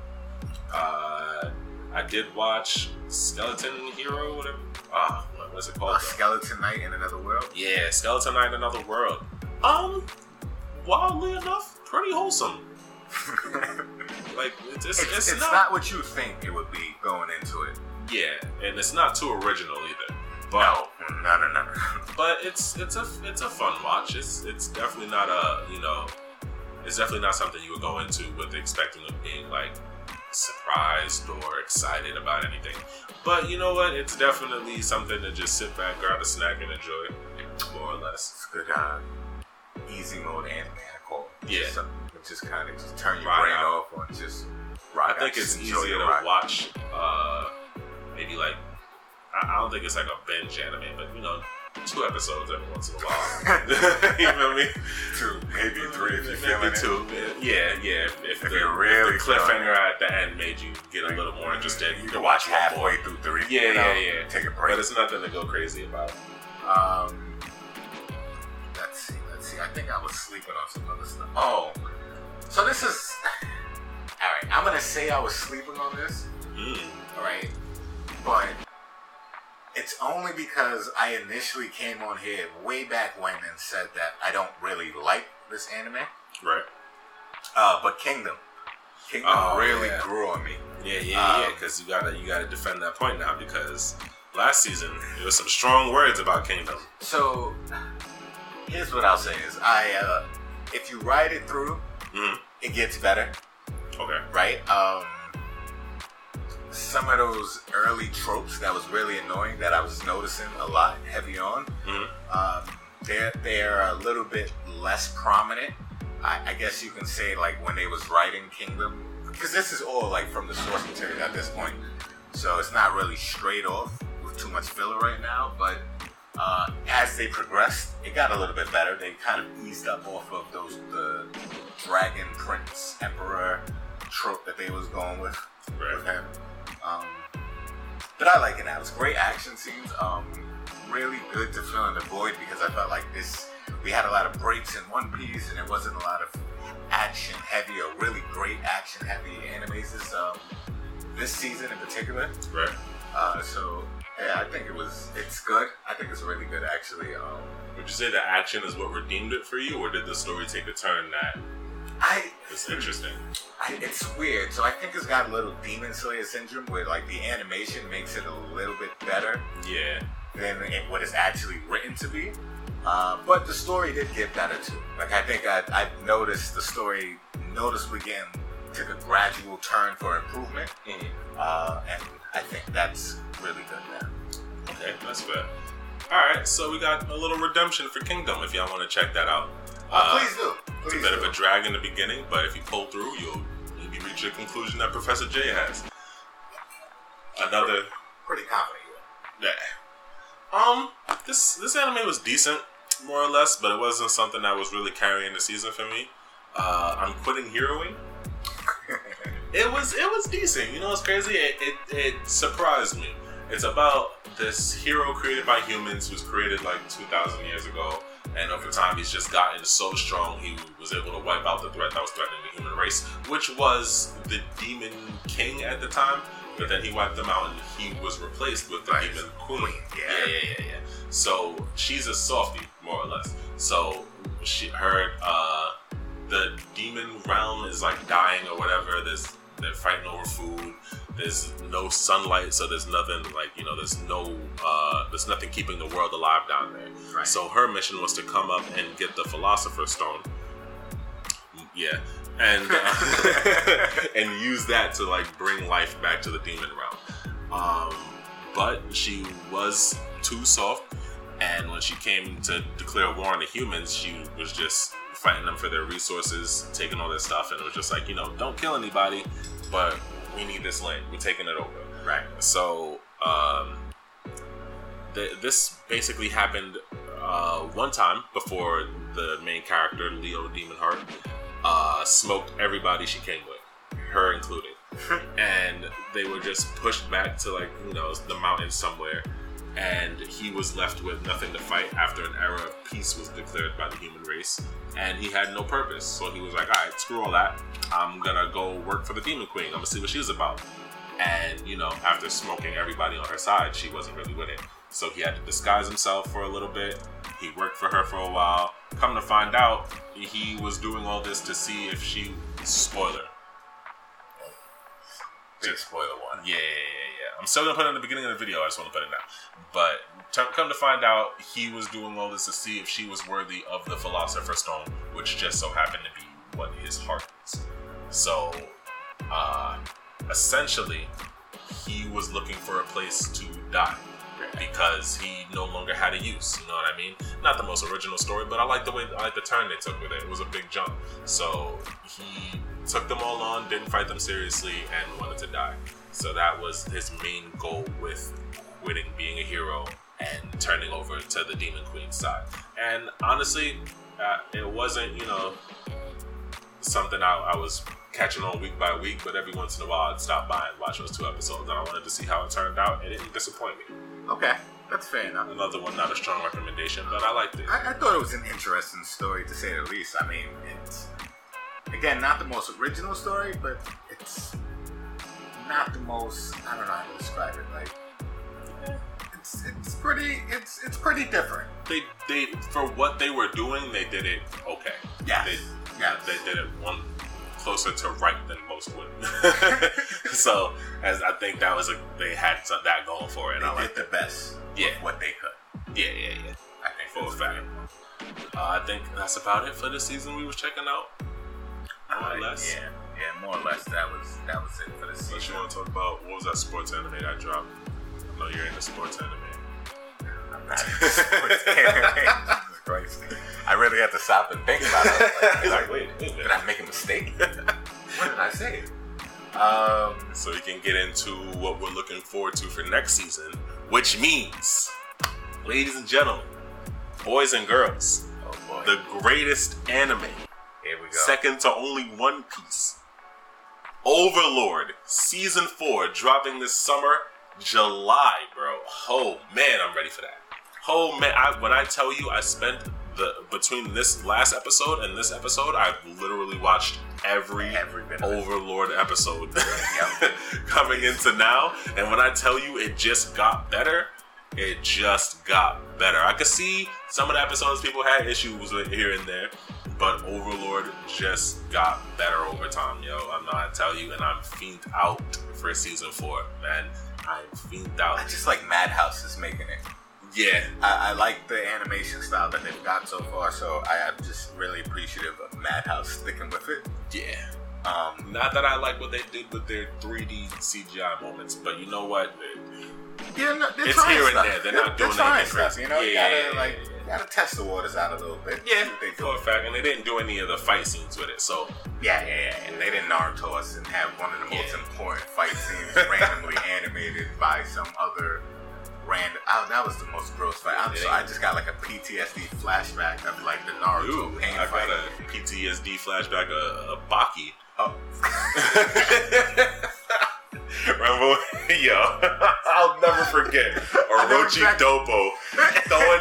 I did watch Skeleton Hero, whatever. What's it called? Skeleton Knight in Another World? Yeah, Skeleton Knight in Another World. Wildly enough, pretty wholesome. Like, it's not what you think it would be going into it. Yeah, and it's not too original either. But, no. But it's a fun watch. It's definitely not it's definitely not something you would go into with expecting of being like surprised or excited about anything. But you know what? It's definitely something to just sit back, grab a snack, and enjoy, more or less. It's good easy mode anime, I call it. Yeah. Just kind of just turn your brain off and just rock. I think it's easier to watch. Maybe like I don't think it's like a binge anime, but you know, 2 episodes every once in a while. You know what I mean? 2, maybe 3 if you're feeling it. 2. Yeah. If the cliffhanger at the end made you get a little more interested, you can watch halfway through 3. Yeah. Take a break. But it's nothing to go crazy about. Let's see. I think I was sleeping on some other stuff. Oh, so this is all right. I'm gonna say I was sleeping on this. All right, but it's only because I initially came on here way back when and said that I don't really like this anime. Right. But Kingdom really grew on me. Yeah. Because you gotta defend that point now, because last season there was some strong words about Kingdom. So here's what I'll say is if you ride it through, it gets better. Okay. Right? Some of those early tropes that was really annoying that I was noticing a lot heavy on, they're a little bit less prominent. I guess you can say, like, when they was writing Kingdom, because this is all like from the source material at this point, so it's not really straight off with too much filler right now, but as they progressed, it got a little bit better. They kind of eased up off of the dragon prince emperor trope that they was going with him. But I like it now. It's great action scenes. Really good to fill in the void, because I felt like we had a lot of breaks in One Piece, and there wasn't a lot of action heavy or really great action heavy animes this season in particular. Right. So yeah, I think it's good. I think it's really good, actually. Would you say the action is what redeemed it for you, or did the story take a turn that was interesting? It's weird. So I think it's got a little Demon Slayer syndrome, where like the animation makes it a little bit better than what it's actually written to be. But the story did get better too. Like, I think I noticed the story noticeably took a gradual turn for improvement. And I think that's really good now. Okay, that's fair. Alright, so we got a little redemption for Kingdom if y'all want to check that out. Please do. It's a bit of a drag in the beginning, but if you pull through, you'll maybe reach a conclusion that Professor J has. Another... Pretty confident you are. Yeah. This anime was decent, more or less, but it wasn't something that was really carrying the season for me. I'm quitting heroing. It was decent. You know what's crazy? It surprised me. It's about this hero created by humans who's created like 2,000 years ago. And over time, he's just gotten so strong, he was able to wipe out the threat that was threatening the human race, which was the Demon King at the time. But then he wiped them out, and he was replaced with the Demon Queen. Yeah. So she's a softie, more or less. So the demon realm is like dying or whatever. They're fighting over food. There's no sunlight, so there's nothing like, there's nothing keeping the world alive down there. Right. So her mission was to come up and get the Philosopher's Stone. Yeah. And and use that to like bring life back to the demon realm. But she was too soft, and when she came to declare war on the humans, she was just fighting them for their resources, taking all their stuff, and it was just like, don't kill anybody, but we need this land. We're taking it over. Right. So this basically happened one time before the main character, Leo Demonheart, smoked everybody she came with, her included. And they were just pushed back to like, the mountains somewhere. And he was left with nothing to fight after an era of peace was declared by the human race. And he had no purpose. So he was like, all right, screw all that. I'm gonna go work for the Demon Queen. I'm gonna see what she's about. And, after smoking everybody on her side, she wasn't really with it. So he had to disguise himself for a little bit. He worked for her for a while. Come to find out, he was doing all this to see if she... Spoiler. Big spoiler one. Yeah. I'm still going to put it in the beginning of the video. I just want to put it now. But come to find out, he was doing all this to see if she was worthy of the Philosopher's Stone, which just so happened to be what his heart is. So, essentially, he was looking for a place to die because he no longer had a use. You know what I mean? Not the most original story, but I like the turn they took with it. It was a big jump. So he took them all on, didn't fight them seriously, and wanted to die. So that was his main goal with quitting being a hero and turning over to the Demon Queen's side. And honestly, it wasn't, something I was catching on week by week, but every once in a while I'd stop by and watch those 2 episodes, and I wanted to see how it turned out. It didn't disappoint me. Okay, that's fair enough. Another one, not a strong recommendation, but I liked it. I thought it was an interesting story, to say the least. I mean, it's, again, not the most original story, but it's not the most, I don't know how to describe it, like, it's pretty different. They for what they were doing, they did it okay. Yeah. They did it one closer to right than most would. So, as I think that was they had that going for it. They did the best. Yeah. What they could. Yeah. I think for a fact. I think that's about it for the season we was checking out. More or less. Yeah, more or less. That was it for the season. What you want to talk about? What was that sports anime that dropped? I know you're into sports anime. I'm not into sports anime. Jesus Christ. I really had to stop and think about it. Like, wait, did I make a mistake? What did I say? So we can get into what we're looking forward to for next season, which means, ladies and gentlemen, boys and girls, the greatest anime. Here we go. Second to only One Piece. Overlord Season 4 dropping this summer, July, bro. Oh man, I'm ready for that. Oh man, when I tell you I spent between this last episode and this episode, I've literally watched every Overlord episode coming into now. And when I tell you it just got better, it just got better. I could see some of the episodes people had issues with here and there, but Overlord just got better over time, yo. I'm not tell you, and I'm fiend out for season 4, man. I'm fiend out. I just like Madhouse is making it. Yeah. I like the animation style that they've got so far, so I'm just really appreciative of Madhouse sticking with it. Yeah. Not that I like what they did with their 3D CGI moments, but you know what? It's here and stuff. there. They're not doing anything stuff. crazy. You gotta test the waters out a little bit. Yeah, they do. For a fact, and they didn't do any of the fight scenes with it. So yeah, and they didn't Naruto us and have one of the most important fight scenes randomly animated by some other random. Oh, that was the most gross fight. I just got like a PTSD flashback of like the Naruto pain fight. I got a PTSD flashback of Baki. Oh. Remember? Yo, I'll never forget Orochi Dopo throwing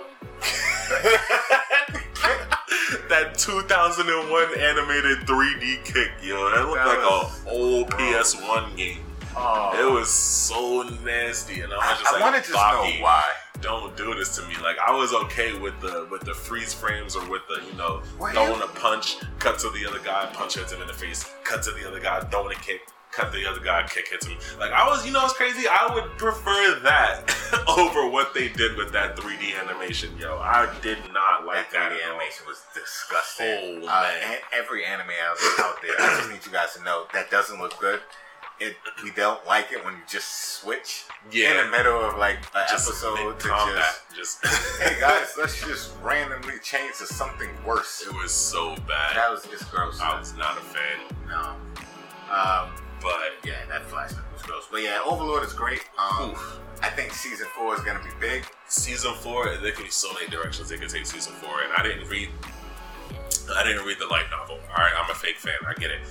that 2001 animated 3D kick, yo. That looked like an old PS1 game. Oh. It was so nasty, and I wanted to know why. Don't do this to me. Like, I was okay with the freeze frames or with the, throwing a punch, cut to the other guy, punch hits him in the face, cut to the other guy, throwing a kick, cut to the other guy, kick hits him. Like, I was, it's crazy. I would prefer that over what they did with that 3D animation, yo. I did not like that. 3D animation was disgusting. Oh, man. Every anime out there, I just need you guys to know that doesn't look good. We don't like it when you just switch in the middle of like an episode to just hey guys, let's just randomly change to something worse. It was so bad. That was just gross. I was not a fan. No. But yeah, that flashback was gross. But yeah, Overlord is great. I think season 4 is gonna be big. Season 4, there could be so many directions they could take season 4, and I didn't read the light novel. Alright, I'm a fake fan, I get it.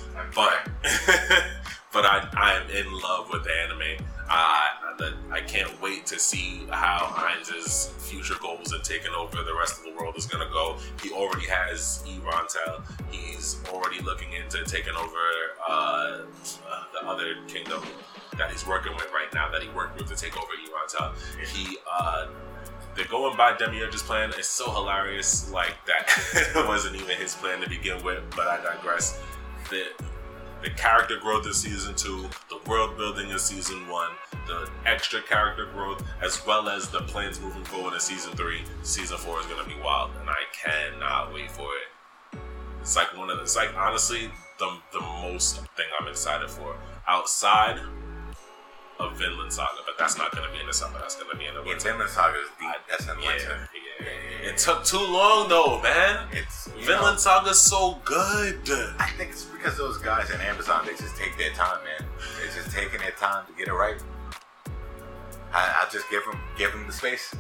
But I am in love with the anime. I can't wait to see how Heinz's future goals and taking over the rest of the world is gonna go. He already has Irantel. He's already looking into taking over the other kingdom that he's working with right now, that he worked with to take over Irantel. They're going by Demiurge's plan. It's so hilarious, like that it wasn't even his plan to begin with, but I digress. The character growth in season 2, the world building in season 1, the extra character growth, as well as the plans moving forward in season 3. Season 4 is gonna be wild, and I cannot wait for it. It's like honestly the most thing I'm excited for outside of Vinland Saga, but that's not gonna be in the summer. That's gonna be in the winter. Vinland Saga is deep. That's in the winter. Yeah. It took too long though, man. Vinland Saga's so good. I think it's because those guys in Amazon, they just take their time, man. They're just taking their time to get it right. I'll just give them the space.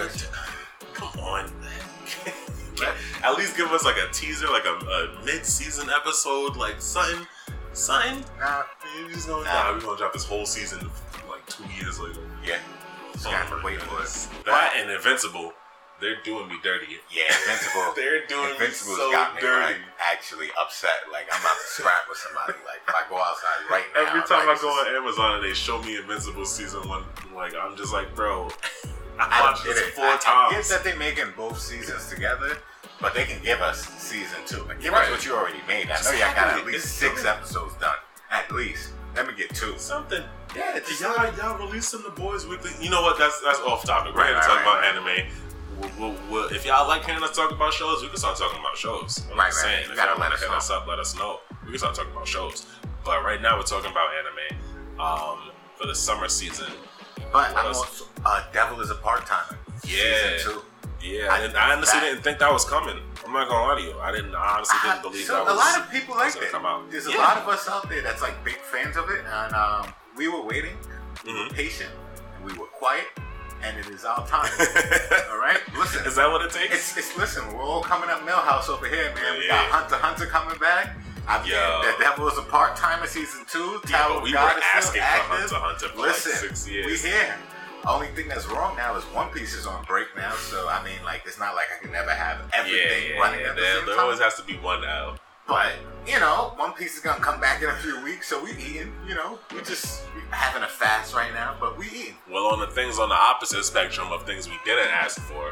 Come on, man. At least give us like a teaser, like a mid-season episode, like something. Nah. We're gonna drop this whole season like 2 years later. Yeah. Just gotta wait for it. That and Invincible, they're doing me dirty. Yeah, Invincible. They're doing Invincible's me so got me dirty. like, actually upset. Like I'm about to scrap with somebody. Like if I go outside right now. Every time I go on Amazon and they show me Invincible season 1, like I'm just like, bro, I watched this 4 times. I get that they're making both seasons together. But they can give us season 2. Like, give us what you already made. I know y'all got at least 6 episodes done. At least. Let me get 2. Something. Yeah, y'all releasing the boys weekly. You know what? That's off topic. We're here to talk about anime. We'll, if y'all like hearing us talk about shows, we can start talking about shows. I'm saying. If y'all want to hit us up, let us know. We can start talking about shows. But right now we're talking about anime. For the summer season. But I'm also, Devil is a part-timer. Yeah. Season 2. Yeah, I honestly didn't think that was coming. I'm not gonna lie to you. I honestly didn't believe that was. A lot of people like it. Come out. There's a lot of us out there that's like big fans of it, and we were waiting, we were patient, and we were quiet, and it is our time. All right, listen. Is that what it takes? It's listen. We're all coming up Millhouse over here, man. We got Hunter coming back. The Devil is a part-timer season 2. Tower of we God were is asking still for Hunter for listen, like 6 years. We here. Only thing that's wrong now is One Piece is on break now, so I mean, like, it's not like I can never have everything running at the same time. There always has to be one out. But, One Piece is gonna come back in a few weeks, so we eating, we just having a fast right now, but we eating. Well, on the things on the opposite spectrum of things we didn't ask for,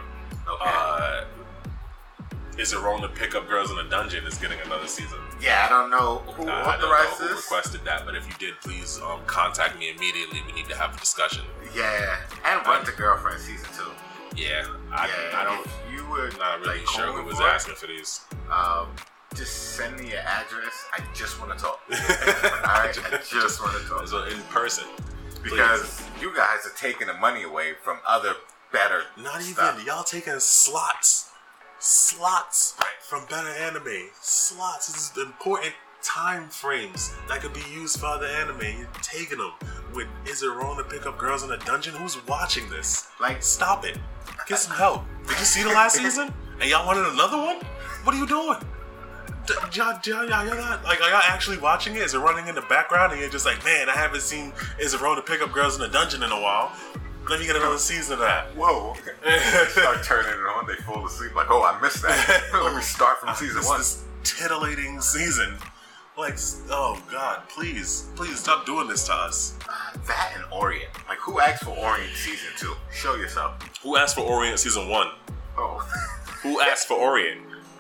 Is It Wrong to Pick Up Girls in a Dungeon is getting another season. Yeah, I don't know who authorized this. Who requested that, but if you did, please contact me immediately. We need to have a discussion. Yeah, and Run to Girlfriend season 2. Yeah, I don't. You were not really sure who was asking for these. Just send me your address. I just want to talk. Alright, I just want to talk. So in person, because you guys are taking the money away from other better. Not stuff. even y'all taking slots from better anime. Slots. This is important time frames that could be used for other anime. You're taking them. With Is It Wrong to Pick Up Girls in a Dungeon? Who's watching this? Like, stop it. Get some help. Did you see the last season? And y'all wanted another one? What are you doing? Y'all not like, are y'all actually watching it? Is it running in the background and you're just like, man, I haven't seen Is It Wrong to Pick Up Girls in a Dungeon in a while. Let me get another season of that. Whoa. They start turning it on, they fall asleep like, oh, I missed that. Let me start from season 1. This titillating season. Like, oh God, please stop doing this to us. That and Orient. Like, who asked for Orient season 2? Show yourself. Who asked for Orient season 1? Oh. Who asked for Orient?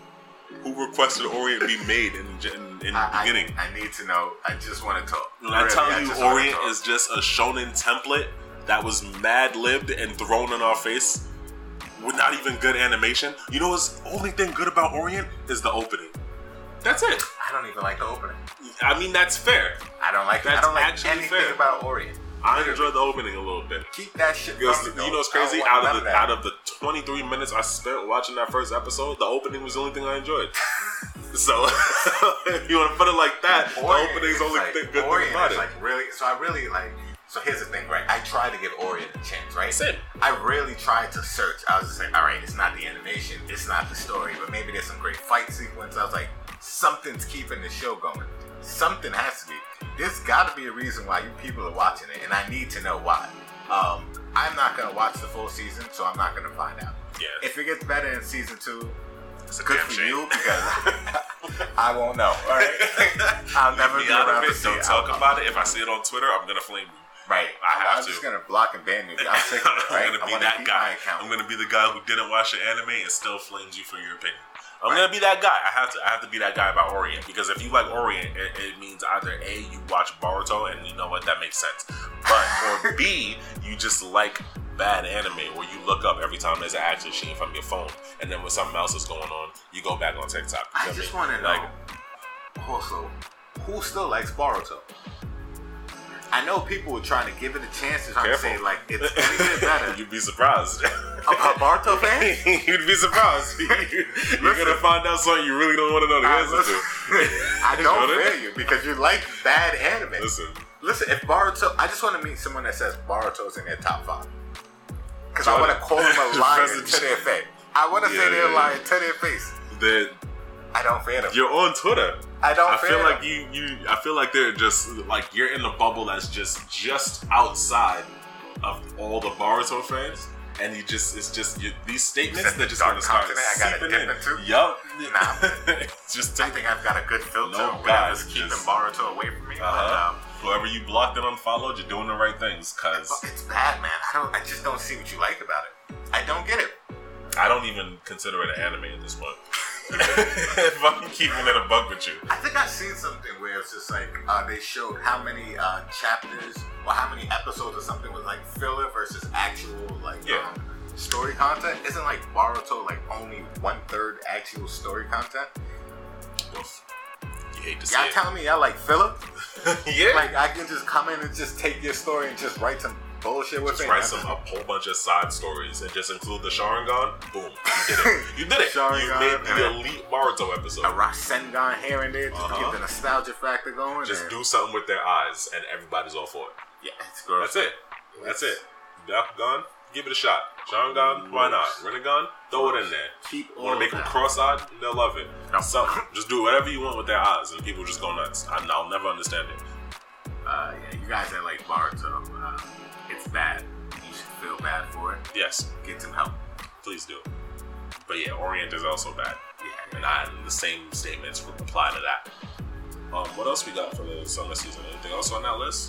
Who requested Orient be made in the beginning? I need to know. I just want to talk. When I tell you Orient is just a shonen template that was mad-libbed and thrown in our face with not even good animation. You know what's the only thing good about Orient is the opening. That's it. I don't even like the opening. I mean, that's fair. I don't like That's I don't like actually anything fair. about Orient. I enjoyed the opening a little bit. Keep that shit Because from me, you know what's crazy? Out of the 23 minutes I spent watching that first episode, the opening was the only thing I enjoyed. So if you want to put it like that, Orient the opening's the only good thing about it. Like really, so I really like. So here's the thing, right? I tried to give Orient a chance, right? Same. I really tried to search. I was just saying, all right, it's not the animation, it's not the story, but maybe there's some great fight sequence. I was like, something's keeping the show going. Something has to be. There's got to be a reason why you people are watching it, and I need to know why. I'm not gonna watch the full season, so I'm not gonna find out. Yeah. If it gets better in season 2, It's a good damn for shame. you because I won't know. All right, I'll never be Out around of to it, see don't it. talk about it. If I see it on Twitter, I'm gonna flame you. Right, I have I'm to. just gonna block and ban you. I'm sick of it. Right? I'm gonna be I wanna that keep guy. my account. I'm gonna be the guy who didn't watch the anime and still flames you for your opinion. I'm gonna be that guy. I have to be that guy about Orient, because if you like Orient, it means either A, you watch Boruto and you know what, that makes sense, or B, you just like bad anime where you look up every time there's an action scene from your phone, and then when something else is going on, you go back on TikTok. I just want to know. Also, who still likes Boruto? I know people were trying to give it a chance, trying to say like it's gonna get better. You'd be surprised. A Boruto fan? You'd be surprised. You're gonna find out something you really don't want to know the answer to. I don't fear you because you like bad anime. Listen, if Boruto, I just want to meet someone that says Boruto's in their top 5. Because I want to call them a liar to their face. I want to say they're lying to their face. I don't fear them. You're on Twitter. I feel like I feel like they're just like you're in the bubble that's just outside of all the Boruto fans, and these statements that just gonna start seeping in. Yup. Nah. It's just I think I've got a good filter. No, Whatever's keeping Boruto away from me. Whoever you blocked and unfollowed, you're doing the right things. Cause it's bad, man. I just don't see what you like about it. I don't get it. I don't even consider it an anime at this point. If I'm keeping it a bug with you, I think I've seen something where it's just like they showed how many chapters or how many episodes or something was like filler versus actual story content. Isn't like Boruto like only 1/3 actual story content? Oof. You hate to see Y'all it. telling me y'all like filler? Yeah. Like I can just come in and just take your story and just write some bullshit with it. Just write a whole bunch of side stories and just include the Sharingan. Boom, you did it. You did it. Sharingan, you made the elite Boruto episode. A Rasengan here and there just to get the nostalgia factor going. Just do something with their eyes, and everybody's all for it. Yeah, it's gross. That's it. Byakugan, give it a shot. Sharingan, why not? Rinnegan, throw it in there. Keep Want to make them cross-eyed? They'll love it. Something. Just do whatever you want with their eyes, and people just go nuts. I'll never understand it. Yeah, you guys that like Boruto, it's bad. You should feel bad for it. Yes. Get some help. Please do. But yeah, Orient is also bad. Yeah. And the same statements would apply to that. What else we got for the summer season? Anything else on that list?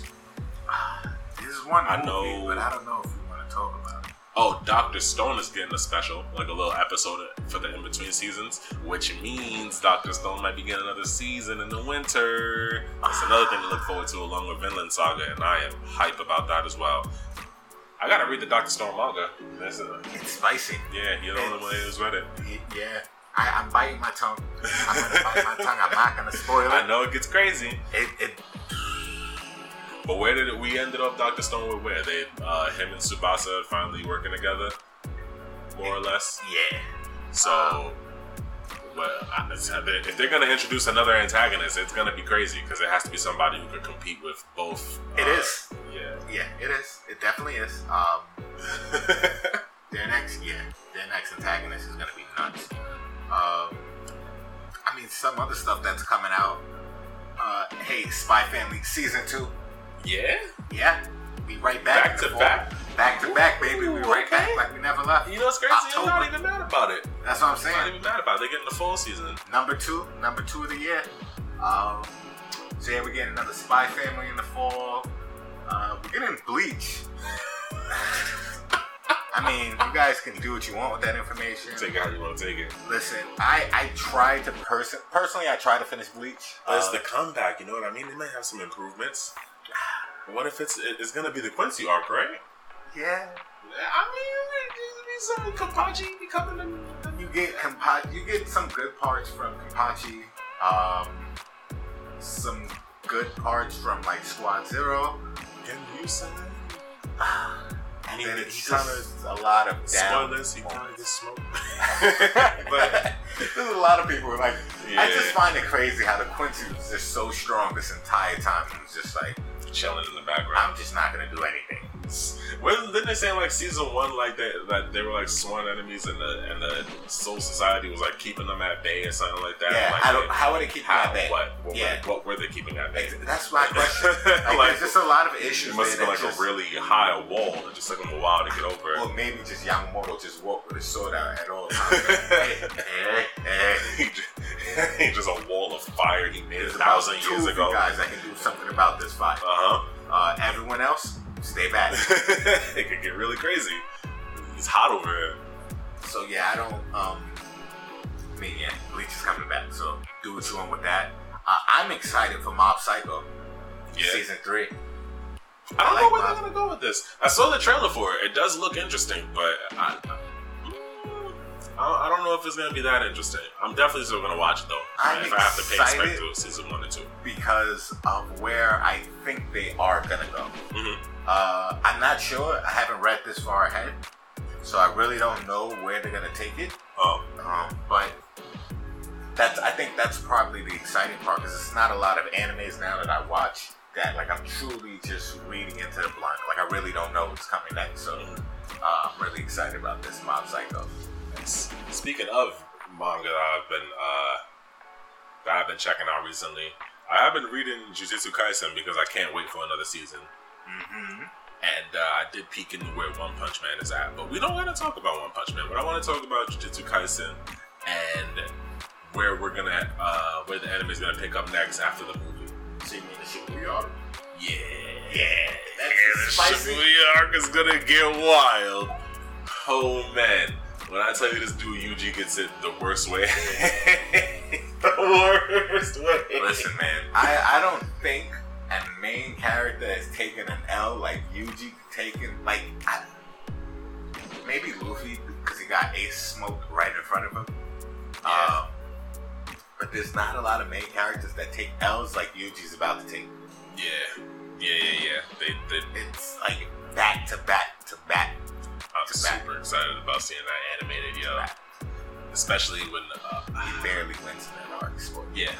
There's one movie, but I don't know if we want to talk about it. Oh, Dr. Stone is getting a special, like a little episode for the in-between seasons, which means Dr. Stone might be getting another season in the winter. That's another thing to look forward to, along with Vinland Saga, and I am hype about that as well. I gotta read the Dr. Stone manga. It's spicy. Yeah, you're the only one who's read it. Yeah. I'm biting my tongue. I'm gonna bite my tongue. I'm not gonna spoil it. I know it gets crazy. It But where did we ended up? Dr. Stone with where they, him and Tsubasa finally working together, more or less. Yeah. So, if they're gonna introduce another antagonist, it's gonna be crazy because it has to be somebody who could compete with both. It is. Yeah. Yeah, it is. It definitely is. Their next antagonist is gonna be nuts. I mean, some other stuff that's coming out. Hey, Spy Family Season 2. Yeah? Yeah. We right back. Back to back? Back to back, baby. We right back like we never left. You know what's crazy? I'm not even mad about it. That's what I'm saying. I'm not even mad about it. They're getting the fall season. Number two of the year. So yeah, we're getting another Spy Family in the fall. We're getting Bleach. I mean, you guys can do what you want with that information. Take it how you want to take it. Listen, I tried to personally, I tried to finish Bleach. But it's the comeback, you know what I mean? They might have some improvements. What if it's gonna be the Quincy arc, right? Yeah. I mean, some Kenpachi becoming You get some good parts from Kenpachi. Some good parts from like Squad Zero. Can you say? And then it's just a lot of down. Spoilers, he probably gets smoked. But there's a lot of people who are like, yeah. I just find it crazy how the Quincy was just so strong this entire time. He was just like chilling in the background. I'm just not gonna do anything. Didn't they say like season 1 like that they were like sworn enemies and the Soul Society was like keeping them at bay or something like that? Yeah, like, how are they keeping them at bay? What were they keeping at bay? That's my question. Like, there's just a lot of issues. It must have been like a really high wall that just took them a while to get over it. Or maybe just Yamamoto just walked with his sword out at all times. He's just a wall of fire he made 1,000 years ago. Two guys that can do something about this fire. Everyone else, stay back. It could get really crazy. It's hot over here. So yeah, I don't. Bleach is coming back. So do what you want with that. I'm excited for Mob Psycho season 3. I don't know where they're gonna go with this. I saw the trailer for it. It does look interesting, but I don't know if it's gonna be that interesting. I'm definitely still gonna watch it though. If I have to pay respect to season 1 and 2 because of where I think they are gonna go. Mm-hmm. I'm not sure. I haven't read this far ahead, so I really don't know where they're gonna take it. But I think that's probably the exciting part because it's not a lot of animes now that I watch that like I'm truly just reading into the blind. Like I really don't know what's coming next. So I'm really excited about this Mob Psycho. Speaking of manga that I've been checking out recently, I have been reading Jujutsu Kaisen because I can't wait for another season. Mm-hmm. And I did peek into where One Punch Man is at, but we don't want to talk about One Punch Man. But I want to talk about Jujutsu Kaisen and where we're gonna where the anime is gonna pick up next after the movie. So you mean the Shibuya arc? Yeah. That's spicy. The Shibuya arc is gonna get wild. Oh man. When I tell you this dude Yuji gets it the worst way. The worst way. Listen, man, I don't think a main character has taken an L like Yuji taken. Like, maybe Luffy because he got Ace smoked right in front of him. Yeah. But there's not a lot of main characters that take L's like Yuji's about to take. Yeah. They It's like back to back to back. I'm super excited about seeing that animated, yo. Especially when he barely wins in that arc. Yeah.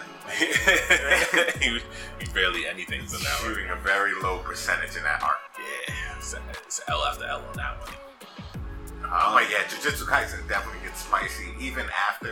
he barely anything's in that arc. Shooting a very low percentage in that arc. Yeah. It's L after L on that one. But yeah, Jujutsu Kaisen definitely gets spicy even after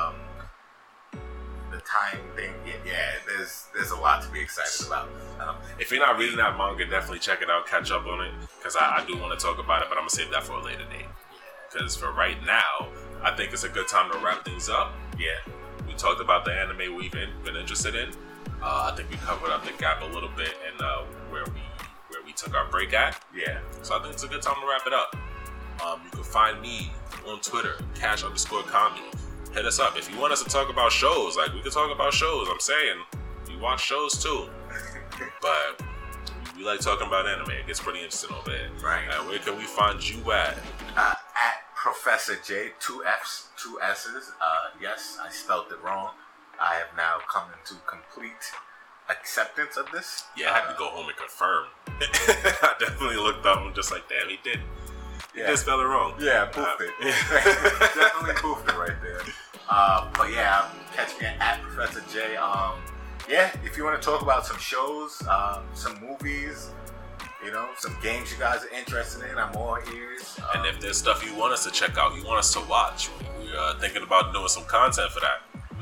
the time thing. Yeah, there's a lot to be excited about. If you're not reading that manga, definitely check it out, catch up on it, because I do want to talk about it, but I'm going to save that for a later date. Because for right now, I think it's a good time to wrap things up. Yeah. We talked about the anime we've been interested in. I think we covered up the gap a little bit and where we took our break at. Yeah. So I think it's a good time to wrap it up. You can find me on Twitter, Cash_Kami. Hit us up if you want us to talk about shows. Like, we can talk about shows. I'm saying we watch shows too, but we like talking about anime. It gets pretty interesting over there. Right. Where can we find you at? At Professor J, 2 F's, 2 S's. Yes, I spelled it wrong. I have now come into complete acceptance of this. Yeah, I had to go home and confirm. I definitely looked up and just like, damn, he did. He did spell it wrong. Yeah, boofed it. Definitely boofed it right there. But yeah, catch me at Professor J. Yeah, if you want to talk about some shows, some movies, you know, some games you guys are interested in, I'm all ears. And if there's stuff you want us to check out, you want us to watch, we're thinking about doing some content for that.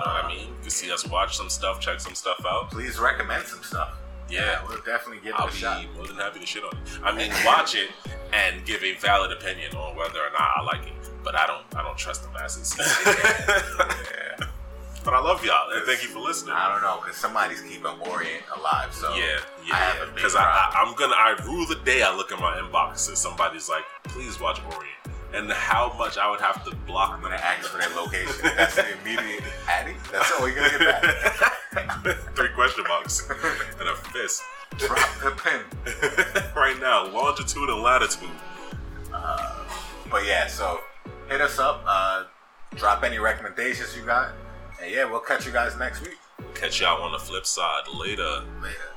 know what I mean? You can see us watch some stuff, check some stuff out. Please recommend some stuff. Yeah, we'll definitely give it a shot. I'll be more than happy to shit on it. I mean, watch it and give a valid opinion on whether or not I like it. But I don't trust the masses. Yeah. But I love y'all and thank you for listening. I don't know, because somebody's keeping Orient alive. So yeah. Because I rue the day I look in my inbox and somebody's like, please watch Orient. And how much I would have to block them. I'm gonna ask for their location. That's the immediate Addy. That's all you're gonna get back. 3 question marks and a fist. Drop the pen right now, longitude and latitude. But yeah, so hit us up. Drop any recommendations you got, and yeah, we'll catch you guys next week. Catch y'all on the flip side. Later.